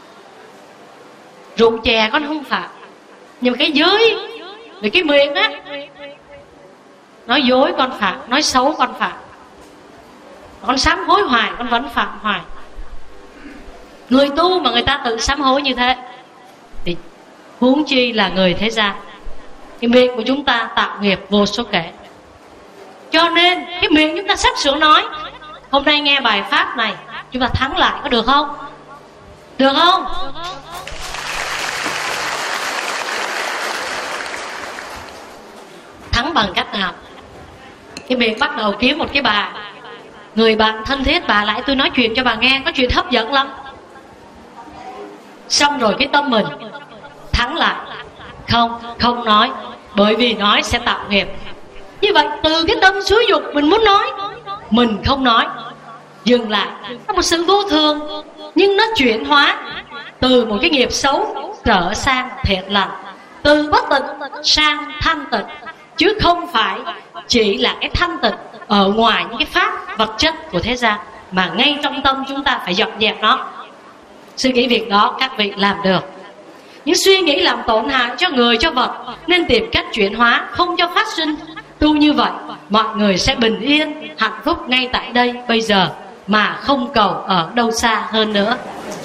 rượu chè con không phạm. Nhưng cái giới về cái miệng á, nói dối con phạm, nói xấu con phạm, con sám hối hoài con vẫn phạm hoài. Người tu mà người ta tự sám hối như thế thì huống chi là người thế gian. Cái miệng của chúng ta tạo nghiệp vô số kể, cho nên cái miệng chúng ta sắp sửa nói. Hôm nay nghe bài pháp này, chúng ta thắng lại có được không? Được không? Thắng bằng cách nào? Cái miệng bắt đầu kiếm một cái bà, người bạn thân thiết, bà lại tôi nói chuyện cho bà nghe, có chuyện hấp dẫn lắm. Xong rồi cái tâm mình thắng lại, không nói, bởi vì nói sẽ tạo nghiệp. Như vậy từ cái tâm xúi dục mình muốn nói, mình không nói, dừng lại. Nó một sự vô thường, nhưng nó chuyển hóa từ một cái nghiệp xấu trở sang thiện lành, từ bất tịnh sang thanh tịnh, chứ không phải chỉ là cái thanh tịnh ở ngoài những cái pháp vật chất của thế gian, mà ngay trong tâm chúng ta phải dọn dẹp nó. Suy nghĩ việc đó các vị làm được. những suy nghĩ làm tổn hại cho người cho vật, nên tìm cách chuyển hóa, không cho phát sinh. Tu như vậy, mọi người sẽ bình yên, hạnh phúc ngay tại đây bây giờ, mà không cầu ở đâu xa hơn nữa.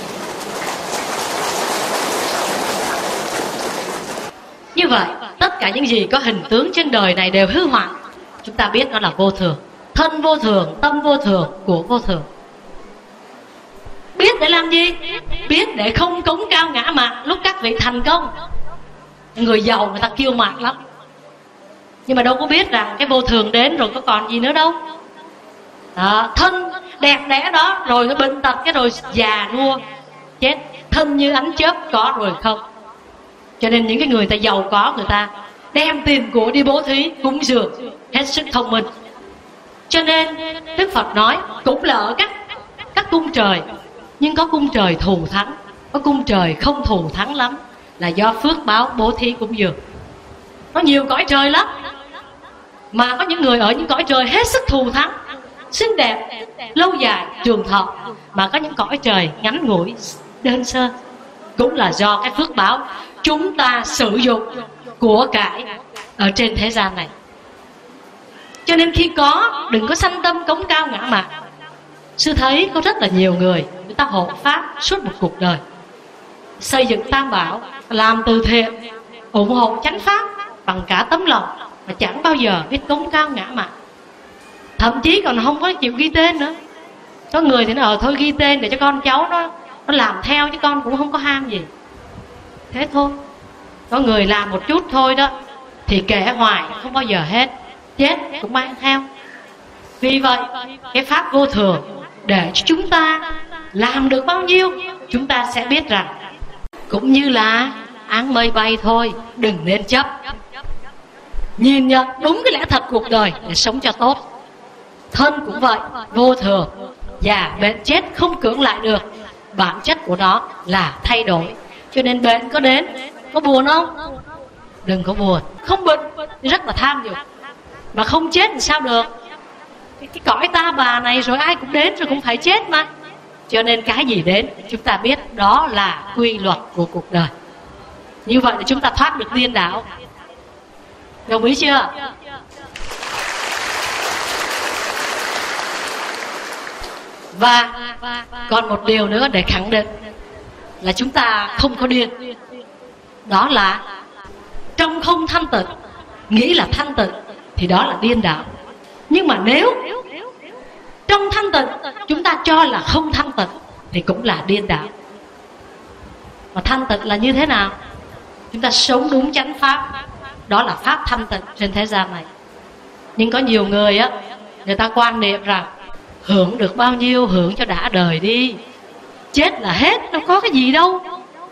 Như vậy, tất cả những gì có hình tướng trên đời này đều hư hoại. Chúng ta biết nó là vô thường. Thân vô thường, tâm vô thường, của vô thường. Biết để làm gì? Biết để không cống cao ngã mạn lúc các vị thành công. Người giàu người ta kiêu mạn lắm, nhưng mà đâu có biết rằng cái vô thường đến rồi có còn gì nữa đâu. Đó, thân đẹp đẽ đó, rồi cái bệnh tật, cái rồi già nua chết. Thân như ánh chớp có rồi không. Cho nên những cái người ta giàu có, người ta đem tiền của đi bố thí, cúng dường, hết sức thông minh. Cho nên Đức Phật nói cũng là ở các cung trời, nhưng có cung trời thù thắng, có cung trời không thù thắng lắm, là do phước báo bố thí cúng dường. Có nhiều cõi trời lắm, mà có những người ở những cõi trời hết sức thù thắng, xinh đẹp, lâu dài, trường thọ. Mà có những cõi trời ngắn ngủi, đơn sơ, cũng là do cái phước báo chúng ta sử dụng của cải ở trên thế gian này. Cho nên khi có, đừng có sanh tâm cống cao ngã mạn. Sư thấy có rất là nhiều người ta hộ pháp suốt một cuộc đời, xây dựng tam bảo, làm từ thiện, ủng hộ chánh pháp bằng cả tấm lòng, mà chẳng bao giờ biết cống cao ngã mạn. Thậm chí còn không có chịu ghi tên nữa. Có người thì nó thôi ghi tên để cho con cháu nó làm theo, chứ con cũng không có ham gì. Thế thôi. Có người làm một chút thôi đó thì kể hoài không bao giờ hết, chết cũng mang theo. Vì vậy cái pháp vô thường để cho chúng ta làm được bao nhiêu, chúng ta sẽ biết rằng cũng như là áng mây bay thôi, đừng nên chấp. Nhìn nhận đúng cái lẽ thật cuộc đời để sống cho tốt. Thân cũng vậy, vô thường, già bệnh chết không cưỡng lại được. Bản chất của nó là thay đổi. Cho nên bệnh có đến, có buồn không? Đừng có buồn. Không bệnh thì rất là tham dục, mà không chết thì sao được. Cái cõi ta bà này rồi ai cũng đến, rồi cũng phải chết mà. Cho nên cái gì đến chúng ta biết đó là quy luật của cuộc đời. Như vậy là chúng ta thoát được điên đảo. Đồng ý chưa? Và còn một điều nữa để khẳng định là chúng ta không có điên. Đó là trong không thanh tịnh, nghĩ là thanh tịnh thì đó là điên đảo. Nhưng mà nếu trong thanh tịnh chúng ta cho là không thanh tịnh thì cũng là điên đảo. Mà thanh tịnh là như thế nào? Chúng ta sống đúng chánh pháp, đó là pháp thanh tịnh trên thế gian này. Nhưng có nhiều người á, người ta quan niệm rằng hưởng được bao nhiêu hưởng cho đã đời đi, chết là hết, đâu có cái gì đâu.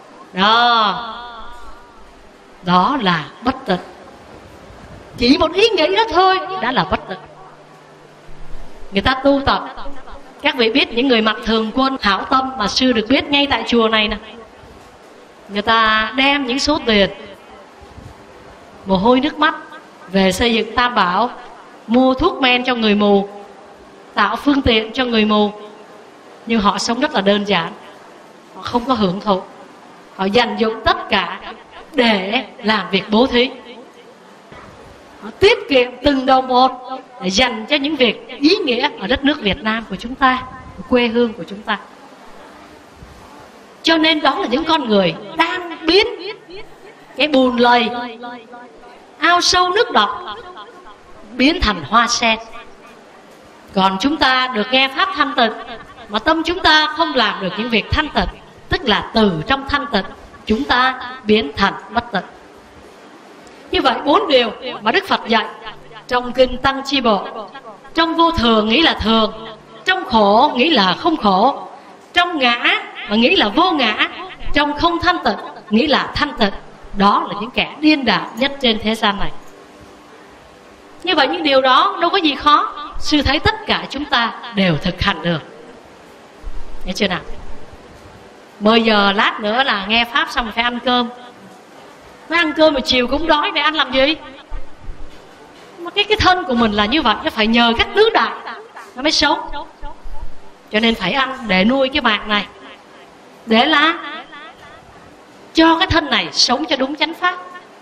Đó là bất tịnh. Chỉ một ý nghĩ đó thôi đã là bất tịnh. Người ta tu tập, các vị biết những người mặc thường quân hảo tâm mà sư được biết ngay tại chùa này nè, người ta đem những số tiền, mồ hôi nước mắt về xây dựng tam bảo, mua thuốc men cho người mù, tạo phương tiện cho người mù. Nhưng họ sống rất là đơn giản, họ không có hưởng thụ. Họ dành dụng tất cả để làm việc bố thí. Họ tiết kiệm từng đồng một để dành cho những việc ý nghĩa ở đất nước Việt Nam của chúng ta, quê hương của chúng ta. Cho nên đó là những con người đang biến cái bùn lầy, ao sâu nước độc biến thành hoa sen. Còn chúng ta được nghe pháp thanh tịnh mà tâm chúng ta không làm được những việc thanh tịnh, tức là từ trong thanh tịnh chúng ta biến thành bất tịnh. Như vậy 4 điều mà Đức Phật dạy trong kinh Tăng Chi Bộ: trong vô thường nghĩ là thường, trong khổ nghĩ là không khổ, trong ngã mà nghĩ là vô ngã, trong không thanh tịnh nghĩ là thanh tịnh. Đó là những kẻ điên đảo nhất trên thế gian này. Như vậy những điều đó đâu có gì khó. Sư thấy tất cả chúng ta đều thực hành được. Nghe chưa nào? 10 giờ lát nữa là nghe pháp xong phải ăn cơm. Mới ăn cơm mà chiều cũng đói, để ăn làm gì? Mà cái thân của mình là như vậy, nó phải nhờ các tứ đại nó mới sống. Cho nên phải ăn để nuôi cái mạng này, để là cho cái thân này sống cho đúng chánh pháp.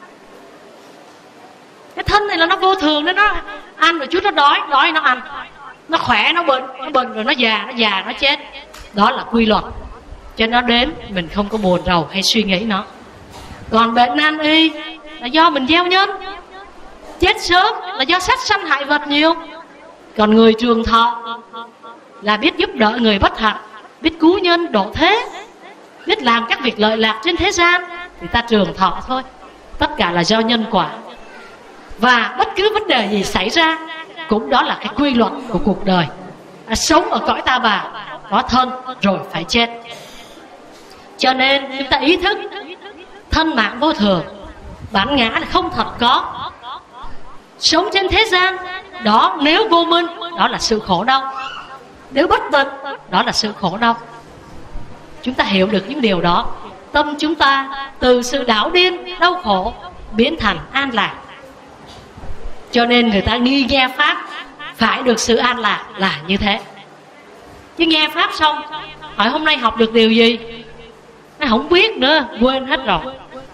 Cái thân này là nó vô thường, nó ăn rồi chút nó đói nó ăn, nó khỏe nó bệnh rồi nó già nó chết. Đó là quy luật. Cho nó đến mình không có buồn rầu hay suy nghĩ nó. Còn bệnh nan y là do mình gieo nhân, chết sớm là do sát sanh hại vật nhiều. Còn người trường thọ là biết giúp đỡ người bất hạnh, biết cứu nhân độ thế, biết làm các việc lợi lạc trên thế gian, thì ta trường thọ thôi. Tất cả là do nhân quả. Và bất cứ vấn đề gì xảy ra cũng đó là cái quy luật của cuộc đời. Sống ở cõi ta bà, có thân rồi phải chết. Cho nên chúng ta ý thức thân mạng vô thường, bản ngã là không thật có. Sống trên thế gian đó, nếu vô minh đó là sự khổ đau, nếu bất tịnh đó là sự khổ đau. Chúng ta hiểu được những điều đó, tâm chúng ta từ sự đảo điên đau khổ biến thành an lạc. Cho nên người ta đi nghe pháp phải được sự an lạc là như thế. Chứ nghe pháp xong hỏi hôm nay học được điều gì, nó không biết nữa, quên hết rồi.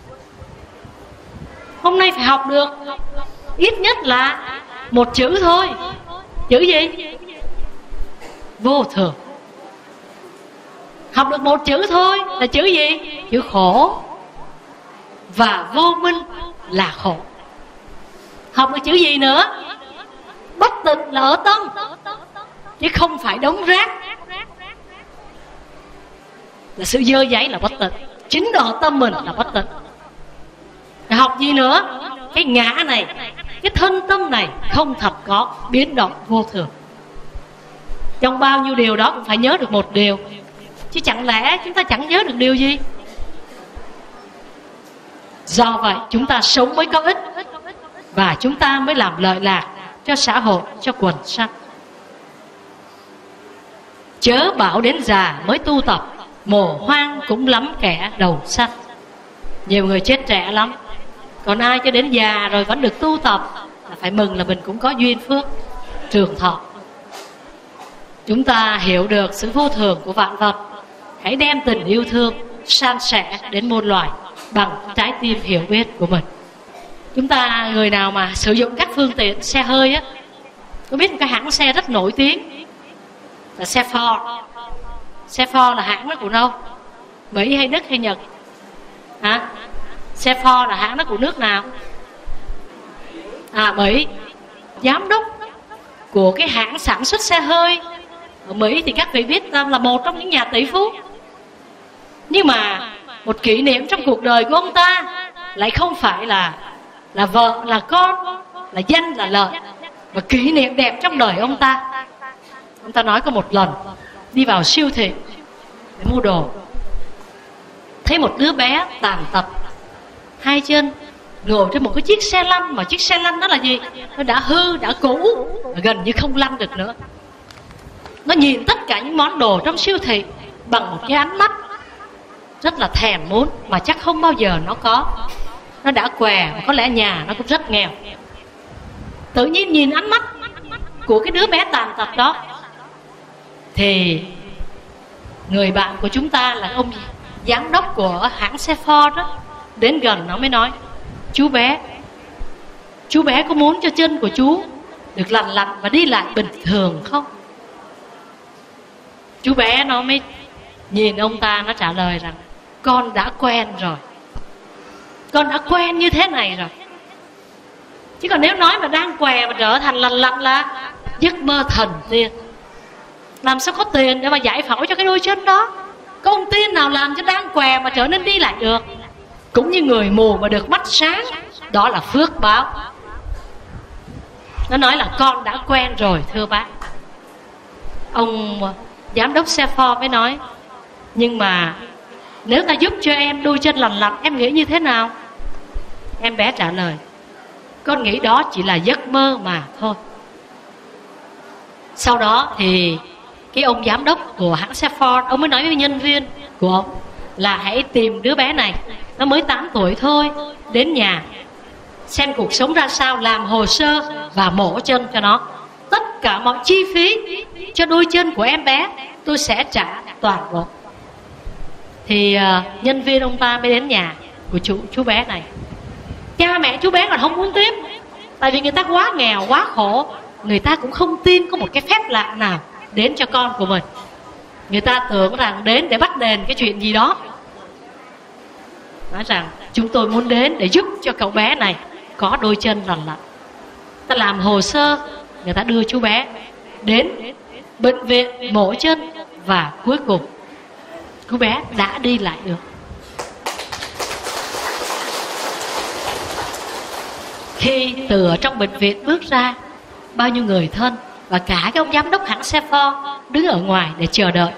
Hôm nay phải học được ít nhất là một chữ thôi. Chữ gì? Vô thường. Học được một chữ thôi là chữ gì? Chữ khổ. Và vô minh là khổ. Học được chữ gì nữa? Bất tịnh là ở tâm, chứ không phải đống rác. Là sự dơ giấy là bất tịnh, chính ở tâm mình là bất tịnh. Học gì nữa? Cái ngã này, cái thân tâm này không thật có, biến động vô thường. Trong bao nhiêu điều đó cũng phải nhớ được một điều. Chứ chẳng lẽ chúng ta chẳng nhớ được điều gì? Do vậy chúng ta sống mới có ích, và chúng ta mới làm lợi lạc cho xã hội, cho quần sanh. Chớ bảo đến già mới tu tập, mồ hoang cũng lắm kẻ đầu sanh. Nhiều người chết trẻ lắm, còn ai cho đến già rồi vẫn được tu tập là phải mừng, là mình cũng có duyên phước trường thọ. Chúng ta hiểu được sự vô thường của vạn vật, hãy đem tình yêu thương san sẻ đến muôn loài bằng trái tim hiểu biết của mình. Chúng ta người nào mà sử dụng các phương tiện xe hơi á, có biết một cái hãng xe rất nổi tiếng là xe Ford. Xe Ford là hãng đó của đâu? Mỹ hay Đức hay Nhật? Hả? Xe Ford là hãng đó của nước nào? Mỹ. Giám đốc của cái hãng sản xuất xe hơi ở Mỹ thì các vị biết là một trong những nhà tỷ phú. Nhưng mà một kỷ niệm trong cuộc đời của ông ta lại không phải là vợ, là con, là danh, là lợi, mà kỷ niệm đẹp trong đời ông ta. Ông ta nói có một lần đi vào siêu thị để mua đồ, thấy một đứa bé tàn tật, hai chân, ngồi trên một cái chiếc xe lăn, mà chiếc xe lăn đó là gì? Nó đã hư, đã cũ, gần như không lăn được nữa. Nó nhìn tất cả những món đồ trong siêu thị bằng một cái ánh mắt rất là thèm muốn, mà chắc không bao giờ nó có. Nó đã què, mà có lẽ nhà nó cũng rất nghèo. Tự nhiên nhìn ánh mắt của cái đứa bé tàn tật đó, thì người bạn của chúng ta là ông giám đốc của hãng xe Ford đó, đến gần nó mới nói: chú bé có muốn cho chân của chú được lành lặn và đi lại bình thường không? Chú bé nó mới nhìn ông ta, nó trả lời rằng: con đã quen rồi, con đã quen như thế này rồi. Chứ còn nếu nói mà đang què mà trở thành lành lặn là giấc mơ thần tiên. Làm sao có tiền để mà giải phẫu cho cái đôi chân đó? Có ông tiên nào làm cho đang què mà trở nên đi lại được? Cũng như người mù mà được mắt sáng, đó là phước báo. Nó nói là con đã quen rồi thưa bác. Ông giám đốc xe Ford mới nói: nhưng mà nếu ta giúp cho em đôi chân lành lặn, em nghĩ như thế nào? Em bé trả lời: con nghĩ đó chỉ là giấc mơ mà thôi. Sau đó thì cái ông giám đốc của hãng xe Ford, ông mới nói với nhân viên của ông là hãy tìm đứa bé này, nó mới 8 tuổi thôi, đến nhà xem cuộc sống ra sao, làm hồ sơ và mổ chân cho nó. Tất cả mọi chi phí cho đôi chân của em bé tôi sẽ trả toàn bộ. Thì nhân viên ông ta mới đến nhà của chú bé này. Cha mẹ chú bé còn không muốn tiếp, tại vì người ta quá nghèo, quá khổ. Người ta cũng không tin có một cái phép lạ nào đến cho con của mình. Người ta tưởng rằng đến để bắt đền cái chuyện gì đó. Nói rằng chúng tôi muốn đến để giúp cho cậu bé này có đôi chân lành lặn. Ta làm hồ sơ, người ta đưa chú bé đến bệnh viện mổ chân, và cuối cùng chú bé đã đi lại được. Khi từ ở trong bệnh viện bước ra, bao nhiêu người thân và cả cái ông giám đốc hãng xe Ford đứng ở ngoài để chờ đợi.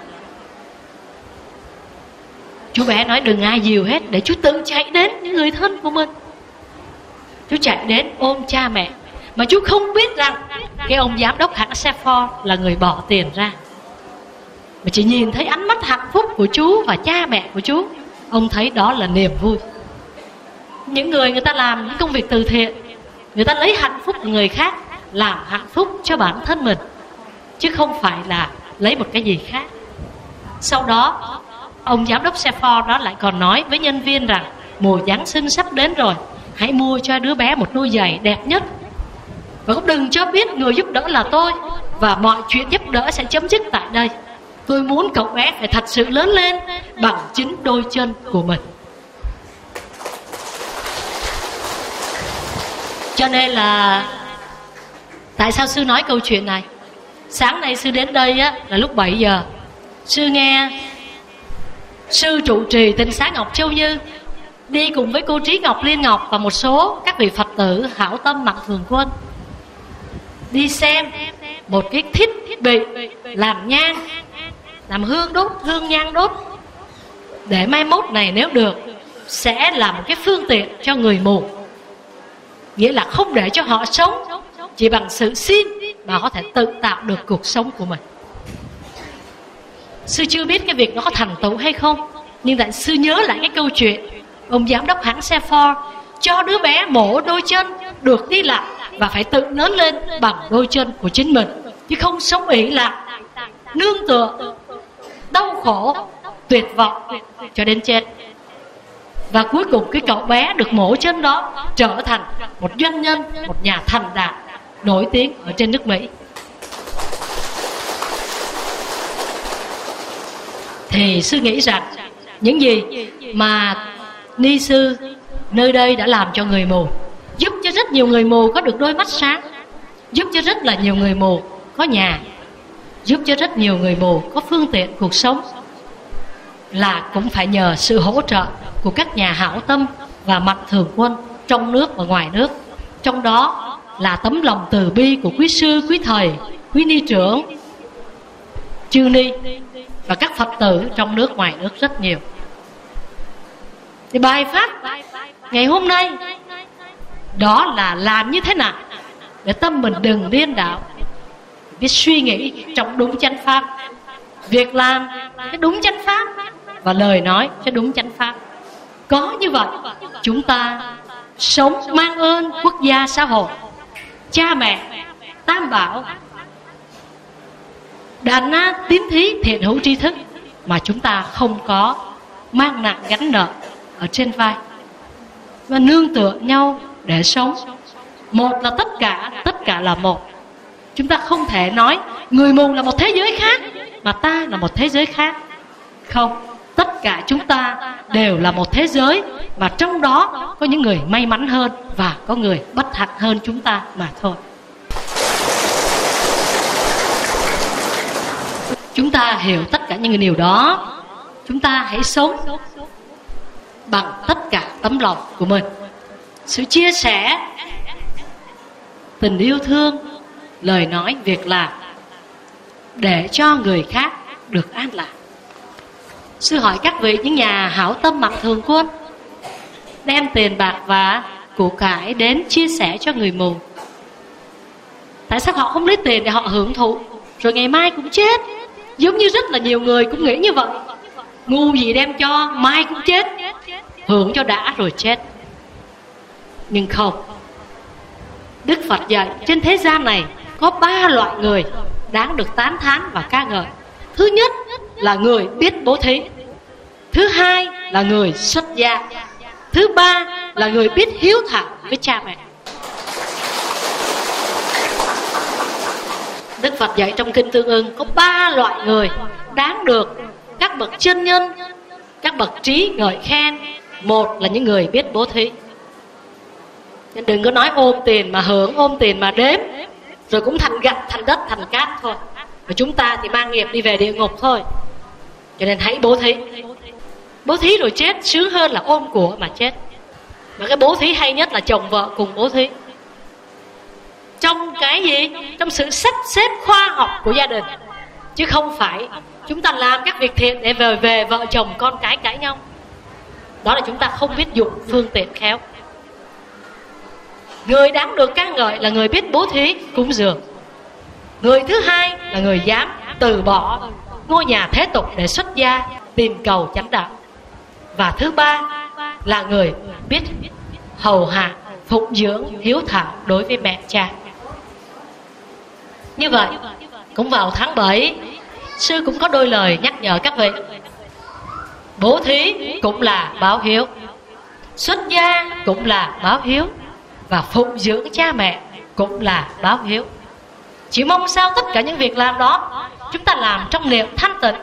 Chú bé nói đừng ai dìu hết, để chú tự chạy đến những người thân của mình. Chú chạy đến ôm cha mẹ, mà chú không biết rằng cái ông giám đốc hãng xe Ford là người bỏ tiền ra. Mà chỉ nhìn thấy ánh mắt hạnh phúc của chú và cha mẹ của chú, ông thấy đó là niềm vui. Những người ta làm những công việc từ thiện, người ta lấy hạnh phúc của người khác làm hạnh phúc cho bản thân mình, chứ không phải là lấy một cái gì khác. Sau đó ông giám đốc xe Ford đó lại còn nói với nhân viên rằng mùa Giáng sinh sắp đến rồi, hãy mua cho đứa bé một đôi giày đẹp nhất, và cũng đừng cho biết người giúp đỡ là tôi, và mọi chuyện giúp đỡ sẽ chấm dứt tại đây. Tôi muốn cậu bé phải thật sự lớn lên bằng chính đôi chân của mình. Cho nên là tại sao sư nói câu chuyện này? Sáng nay sư đến đây á, là lúc 7 giờ. Sư nghe sư trụ trì Tịnh Xá Ngọc Châu Như đi cùng với cô Trí Ngọc Liên Ngọc và một số các vị Phật tử hảo tâm Mạnh Thường Quân đi xem một cái thiết bị làm nhang, làm hương đốt, hương nhang đốt, để mai mốt này nếu được sẽ là một cái phương tiện cho người mù. Nghĩa là không để cho họ sống chỉ bằng sự xin, mà có thể tự tạo được cuộc sống của mình. Sư chưa biết cái việc nó có thành tựu hay không, nhưng tại sư nhớ lại cái câu chuyện ông giám đốc hãng xe Ford cho đứa bé mổ đôi chân được đi lại, và phải tự lớn lên bằng đôi chân của chính mình, chứ không sống ỷ lại, nương tựa, đau khổ, tuyệt vọng cho đến chết. Và cuối cùng cái cậu bé được mổ chân đó trở thành một doanh nhân, một nhà thành đạt nổi tiếng ở trên nước Mỹ. Thì sư nghĩ rằng những gì mà ni sư nơi đây đã làm cho người mù, giúp cho rất nhiều người mù có được đôi mắt sáng, giúp cho rất là nhiều người mù có nhà, giúp cho rất nhiều người mù có phương tiện cuộc sống, là cũng phải nhờ sự hỗ trợ của các nhà hảo tâm và Mạnh Thường Quân trong nước và ngoài nước. Trong đó là tấm lòng từ bi của quý sư, quý thầy, quý ni trưởng, chư ni và các Phật tử trong nước ngoài nước rất nhiều. Thì bài pháp ngày hôm nay đó là làm như thế nào để tâm mình đừng điên đảo, biết suy nghĩ trong đúng chánh pháp, việc làm cái đúng chánh pháp, và lời nói cho đúng chánh pháp. Có như vậy chúng ta sống mang ơn quốc gia xã hội, cha mẹ, tam bảo, đàn na, tín thí, thiện hữu tri thức, mà chúng ta không có mang nặng gánh nợ ở trên vai, và nương tựa nhau để sống. Một là tất cả là một. Chúng ta không thể nói người mù là một thế giới khác mà ta là một thế giới khác. Không, tất cả chúng ta đều là một thế giới, mà trong đó có những người may mắn hơn và có người bất hạnh hơn chúng ta mà thôi. Chúng ta hiểu tất cả những điều đó, chúng ta hãy sống bằng tất cả tấm lòng của mình, sự chia sẻ, tình yêu thương, lời nói, việc làm, để cho người khác được an lạc. Sư hỏi các vị những nhà hảo tâm Mạnh Thường Quân đem tiền bạc và của cải đến chia sẻ cho người mù, tại sao họ không lấy tiền để họ hưởng thụ rồi ngày mai cũng chết? Giống như rất là nhiều người cũng nghĩ như vậy, ngu gì đem cho, mai cũng chết, hưởng cho đã rồi chết. Nhưng không, Đức Phật dạy trên thế gian này có 3 loại người đáng được tán thán và ca ngợi. Thứ nhất là người biết bố thí. Thứ hai là người xuất gia. Thứ ba là người biết hiếu thảo với cha mẹ. Đức Phật dạy trong Kinh Tương Ưng có 3 loại người đáng được các bậc chân nhân, các bậc trí ngợi khen. Một là những người biết bố thí. Nên đừng có nói ôm tiền mà hưởng, ôm tiền mà đếm, rồi cũng thành gạch, thành đất, thành cát thôi. Và chúng ta thì mang nghiệp đi về địa ngục thôi. Cho nên hãy bố thí. Bố thí rồi chết sướng hơn là ôm của mà chết. Mà cái bố thí hay nhất là chồng vợ cùng bố thí. Trong cái gì? Trong sự sắp xếp khoa học của gia đình. Chứ không phải chúng ta làm các việc thiện để về vợ chồng con cái cãi nhau. Đó là chúng ta không biết dùng phương tiện khéo. Người đáng được ca ngợi là người biết bố thí, cúng dường. Người thứ hai là người dám từ bỏ ngôi nhà thế tục để xuất gia tìm cầu chánh đạo. Và thứ ba là người biết hầu hạ, phụng dưỡng, hiếu thảo đối với mẹ cha. Như vậy, cũng vào tháng 7, sư cũng có đôi lời nhắc nhở các vị. Bố thí cũng là báo hiếu, xuất gia cũng là báo hiếu, và phụng dưỡng cha mẹ cũng là báo hiếu. Chỉ mong sao tất cả những việc làm đó chúng ta làm trong niềm thanh tịnh,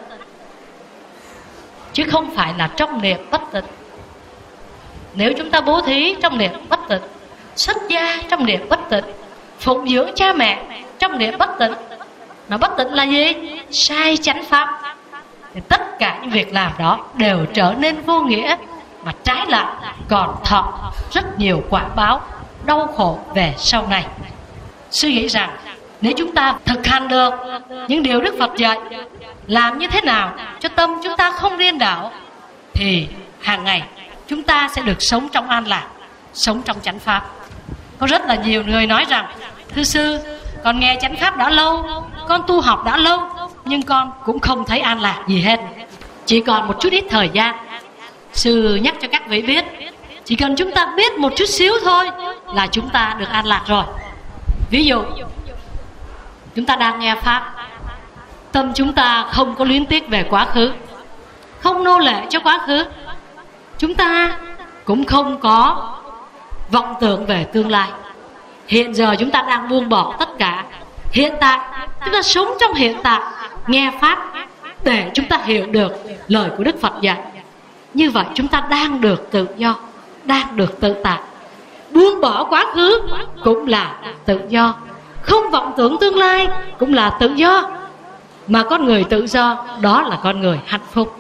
chứ không phải là trong niệm bất tịnh. Nếu chúng ta bố thí trong niệm bất tịnh, xuất gia trong niệm bất tịnh, phụng dưỡng cha mẹ trong niệm bất tịnh, mà bất tịnh là gì? Sai chánh pháp, thì tất cả những việc làm đó đều trở nên vô nghĩa, mà trái lại còn thọ rất nhiều quả báo đau khổ về sau này. Sư nghĩ rằng nếu chúng ta thực hành được những điều Đức Phật dạy, làm như thế nào cho tâm chúng ta không điên đảo, thì hàng ngày chúng ta sẽ được sống trong an lạc, sống trong chánh pháp. Có rất là nhiều người nói rằng: thưa sư, con nghe chánh pháp đã lâu, con tu học đã lâu, nhưng con cũng không thấy an lạc gì hết. Chỉ còn một chút ít thời gian. Sư nhắc cho các vị biết, chỉ cần chúng ta biết một chút xíu thôi là chúng ta được an lạc rồi. Ví dụ, chúng ta đang nghe pháp, tâm chúng ta không có luyến tiếc về quá khứ, không nô lệ cho quá khứ. Chúng ta cũng không có vọng tưởng về tương lai. Hiện giờ chúng ta đang buông bỏ tất cả. Hiện tại chúng ta sống trong hiện tại, nghe pháp để chúng ta hiểu được lời của Đức Phật dạy. Như vậy chúng ta đang được tự do, đang được tự tại. Buông bỏ quá khứ cũng là tự do, không vọng tưởng tương lai cũng là tự do. Mà con người tự do, đó là con người hạnh phúc.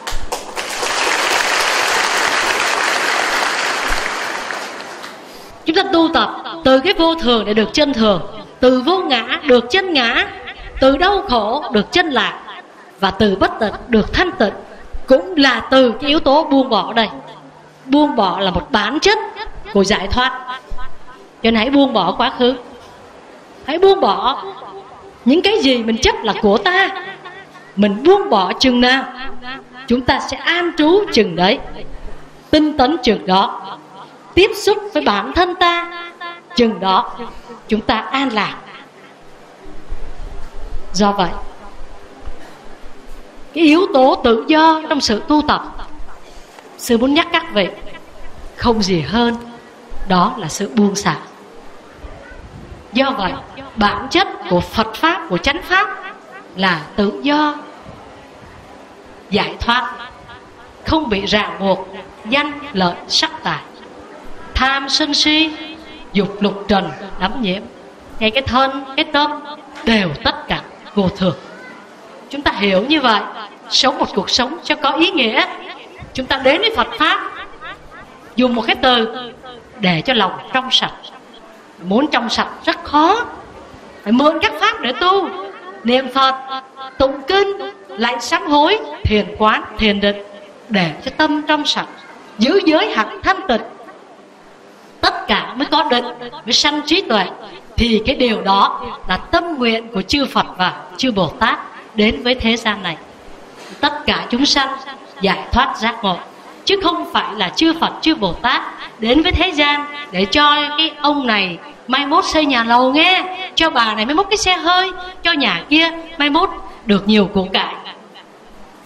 Chúng ta tu tập từ cái vô thường để được chân thường, từ vô ngã được chân ngã, từ đau khổ được chân lạc, và từ bất tịnh được thanh tịnh, cũng là từ cái yếu tố buông bỏ đây. Buông bỏ là một bản chất của giải thoát. Cho nên hãy buông bỏ quá khứ, hãy buông bỏ những cái gì mình chấp là của ta. Mình buông bỏ chừng nào, chúng ta sẽ an trú chừng đấy, tinh tấn chừng đó, tiếp xúc với bản thân ta chừng đó, chúng ta an lạc. Do vậy, cái yếu tố tự do trong sự tu tập, sư muốn nhắc các vị không gì hơn, đó là sự buông xả. Do vậy, bản chất của Phật Pháp, của chánh Pháp là tự do, giải thoát, không bị ràng buộc danh lợi sắc tài, tham sân si, dục lục trần đắm nhiễm. Ngay cái thân, cái tâm đều tất cả vô thường. Chúng ta hiểu như vậy, sống một cuộc sống cho có ý nghĩa. Chúng ta đến với Phật Pháp, dùng một cái từ để cho lòng trong sạch. Muốn trong sạch rất khó, phải mượn các pháp để tu. Niệm Phật, tụng kinh, lạy sám hối, thiền quán, thiền định, để cho tâm trong sạch, giữ giới hạnh thanh tịnh. Tất cả mới có định, mới sanh trí tuệ. Thì cái điều đó là tâm nguyện của chư Phật và chư Bồ Tát đến với thế gian này. Tất cả chúng sanh giải thoát giác ngộ, chứ không phải là chư Phật chư Bồ Tát đến với thế gian để cho cái ông này mai mốt xây nhà lầu nghe, cho bà này mai mốt cái xe hơi, cho nhà kia mai mốt được nhiều của cải.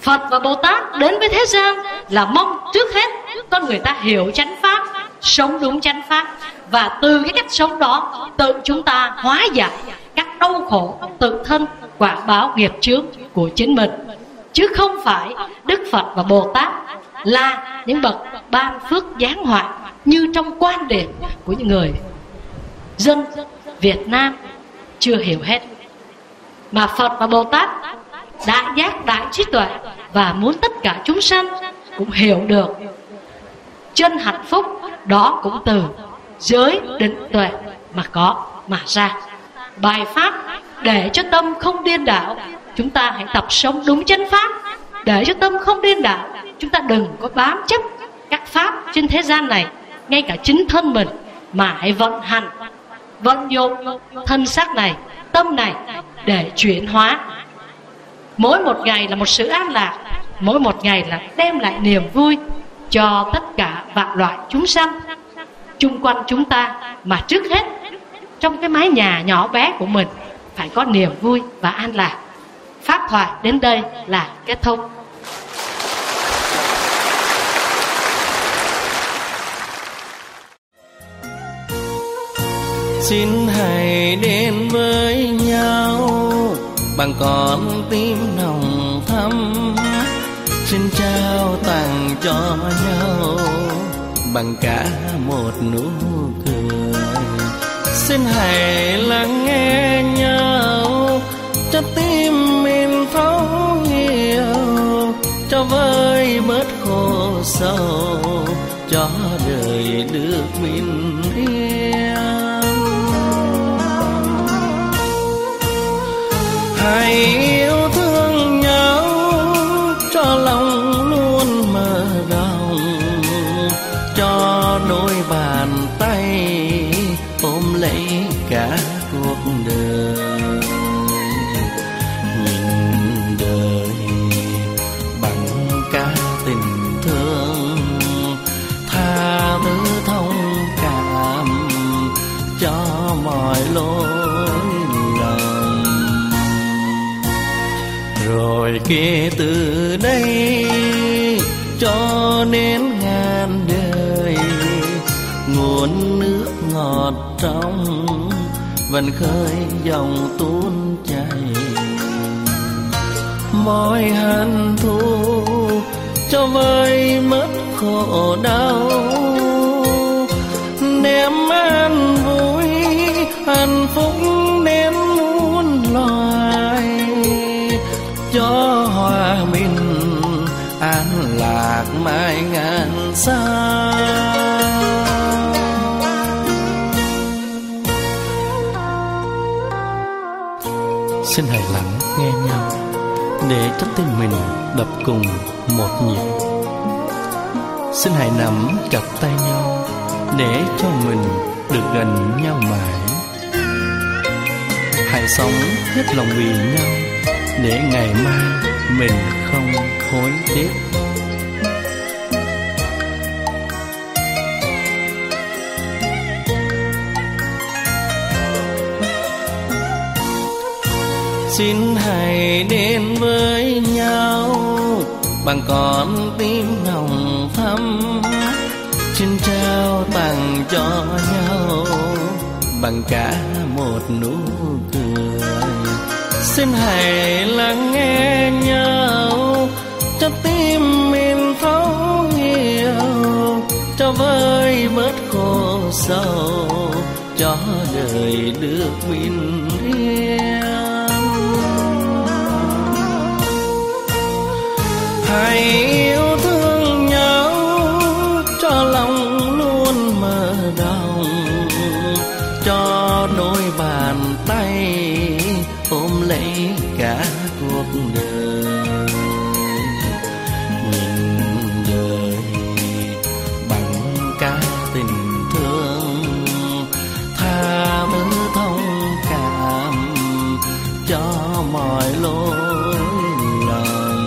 Phật và Bồ Tát đến với thế gian là mong trước hết con người ta hiểu chánh pháp, sống đúng chánh pháp, và từ cái cách sống đó tự chúng ta hóa giải các đau khổ tự thân, quả báo nghiệp chướng của chính mình, chứ không phải Đức Phật và Bồ Tát là những bậc ban phước giáng họa như trong quan điểm của những người dân Việt Nam chưa hiểu hết. Mà Phật và Bồ Tát đại giác đại trí tuệ và muốn tất cả chúng sanh cũng hiểu được chân hạnh phúc đó, cũng từ giới định tuệ mà có mà ra. Bài pháp để cho tâm không điên đảo, chúng ta hãy tập sống đúng chánh pháp. Để cho tâm không điên đảo, chúng ta đừng có bám chấp các pháp trên thế gian này, ngay cả chính thân mình, mà hãy vận hành, vận dụng thân xác này, tâm này để chuyển hóa. Mỗi một ngày là một sự an lạc, mỗi một ngày là đem lại niềm vui cho tất cả vạn loại chúng sanh chung quanh chúng ta. Mà trước hết trong cái mái nhà nhỏ bé của mình phải có niềm vui và an lạc. Pháp thoại đến đây là kết thúc. Xin hãy đến với nhau bằng con tim nồng thắm, xin trao tặng cho nhau bằng cả một nụ cười. Xin hãy lắng nghe nhau cho tim mình thấu hiểu, cho vơi bớt khổ sầu, cho đời được bình yên. Hãy yêu thương nhau cho lòng luôn mở rộng, cho đôi bàn tay ôm lấy cả cuộc đời. Nhìn đời bằng cả tình thương, tha thứ thông cảm cho mọi lỗi lầm. Rồi kể từ đây cho đến ngàn đời, nguồn nước ngọt trong vẫn khơi dòng tuôn chảy. Mọi hận thù cho vơi mất khổ đau, đem an vui hạnh phúc đến muôn loài, cho hòa bình an lạc mãi ngàn xa. Xin hãy lắng nghe nhau để cho tim mình đập cùng một nhịp. Xin hãy nắm chặt tay nhau để cho mình được gần nhau mãi. Hãy sống hết lòng vì nhau để ngày mai mình không hối tiếc. Xin hãy đến với nhau bằng con tim nồng thắm, xin trao tặng cho nhau bằng cả một nụ cười. Xin hãy lắng nghe nhau cho tim mình thấu hiểu, cho vơi bớt khổ sầu, cho đời được bình yên. Hãy yêu thương nhau cho lòng luôn mở rộng, cho đôi bàn tay ôm lấy cả cuộc đời. Nhìn đời bằng cả tình thương, tha thứ thông cảm cho mọi lỗi lầm.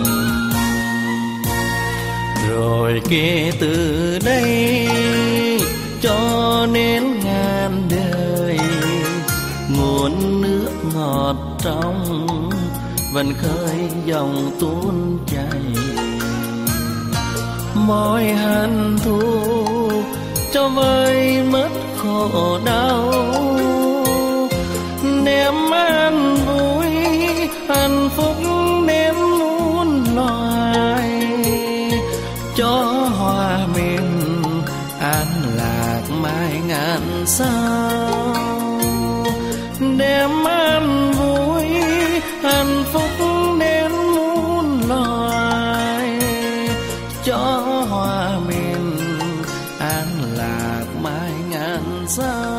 Rồi kể từ đây cho đến ngàn đời, nguồn nước ngọt trong vẫn khơi dòng tuôn chảy. Mọi hận thù cho vơi mất khổ đau, niềm an vui hạnh phúc đến muôn loài, cho hòa mình an lạc mãi ngàn sao. Đem an vui hạnh phúc đến muôn loài, cho hòa mình an lạc mãi ngàn sao.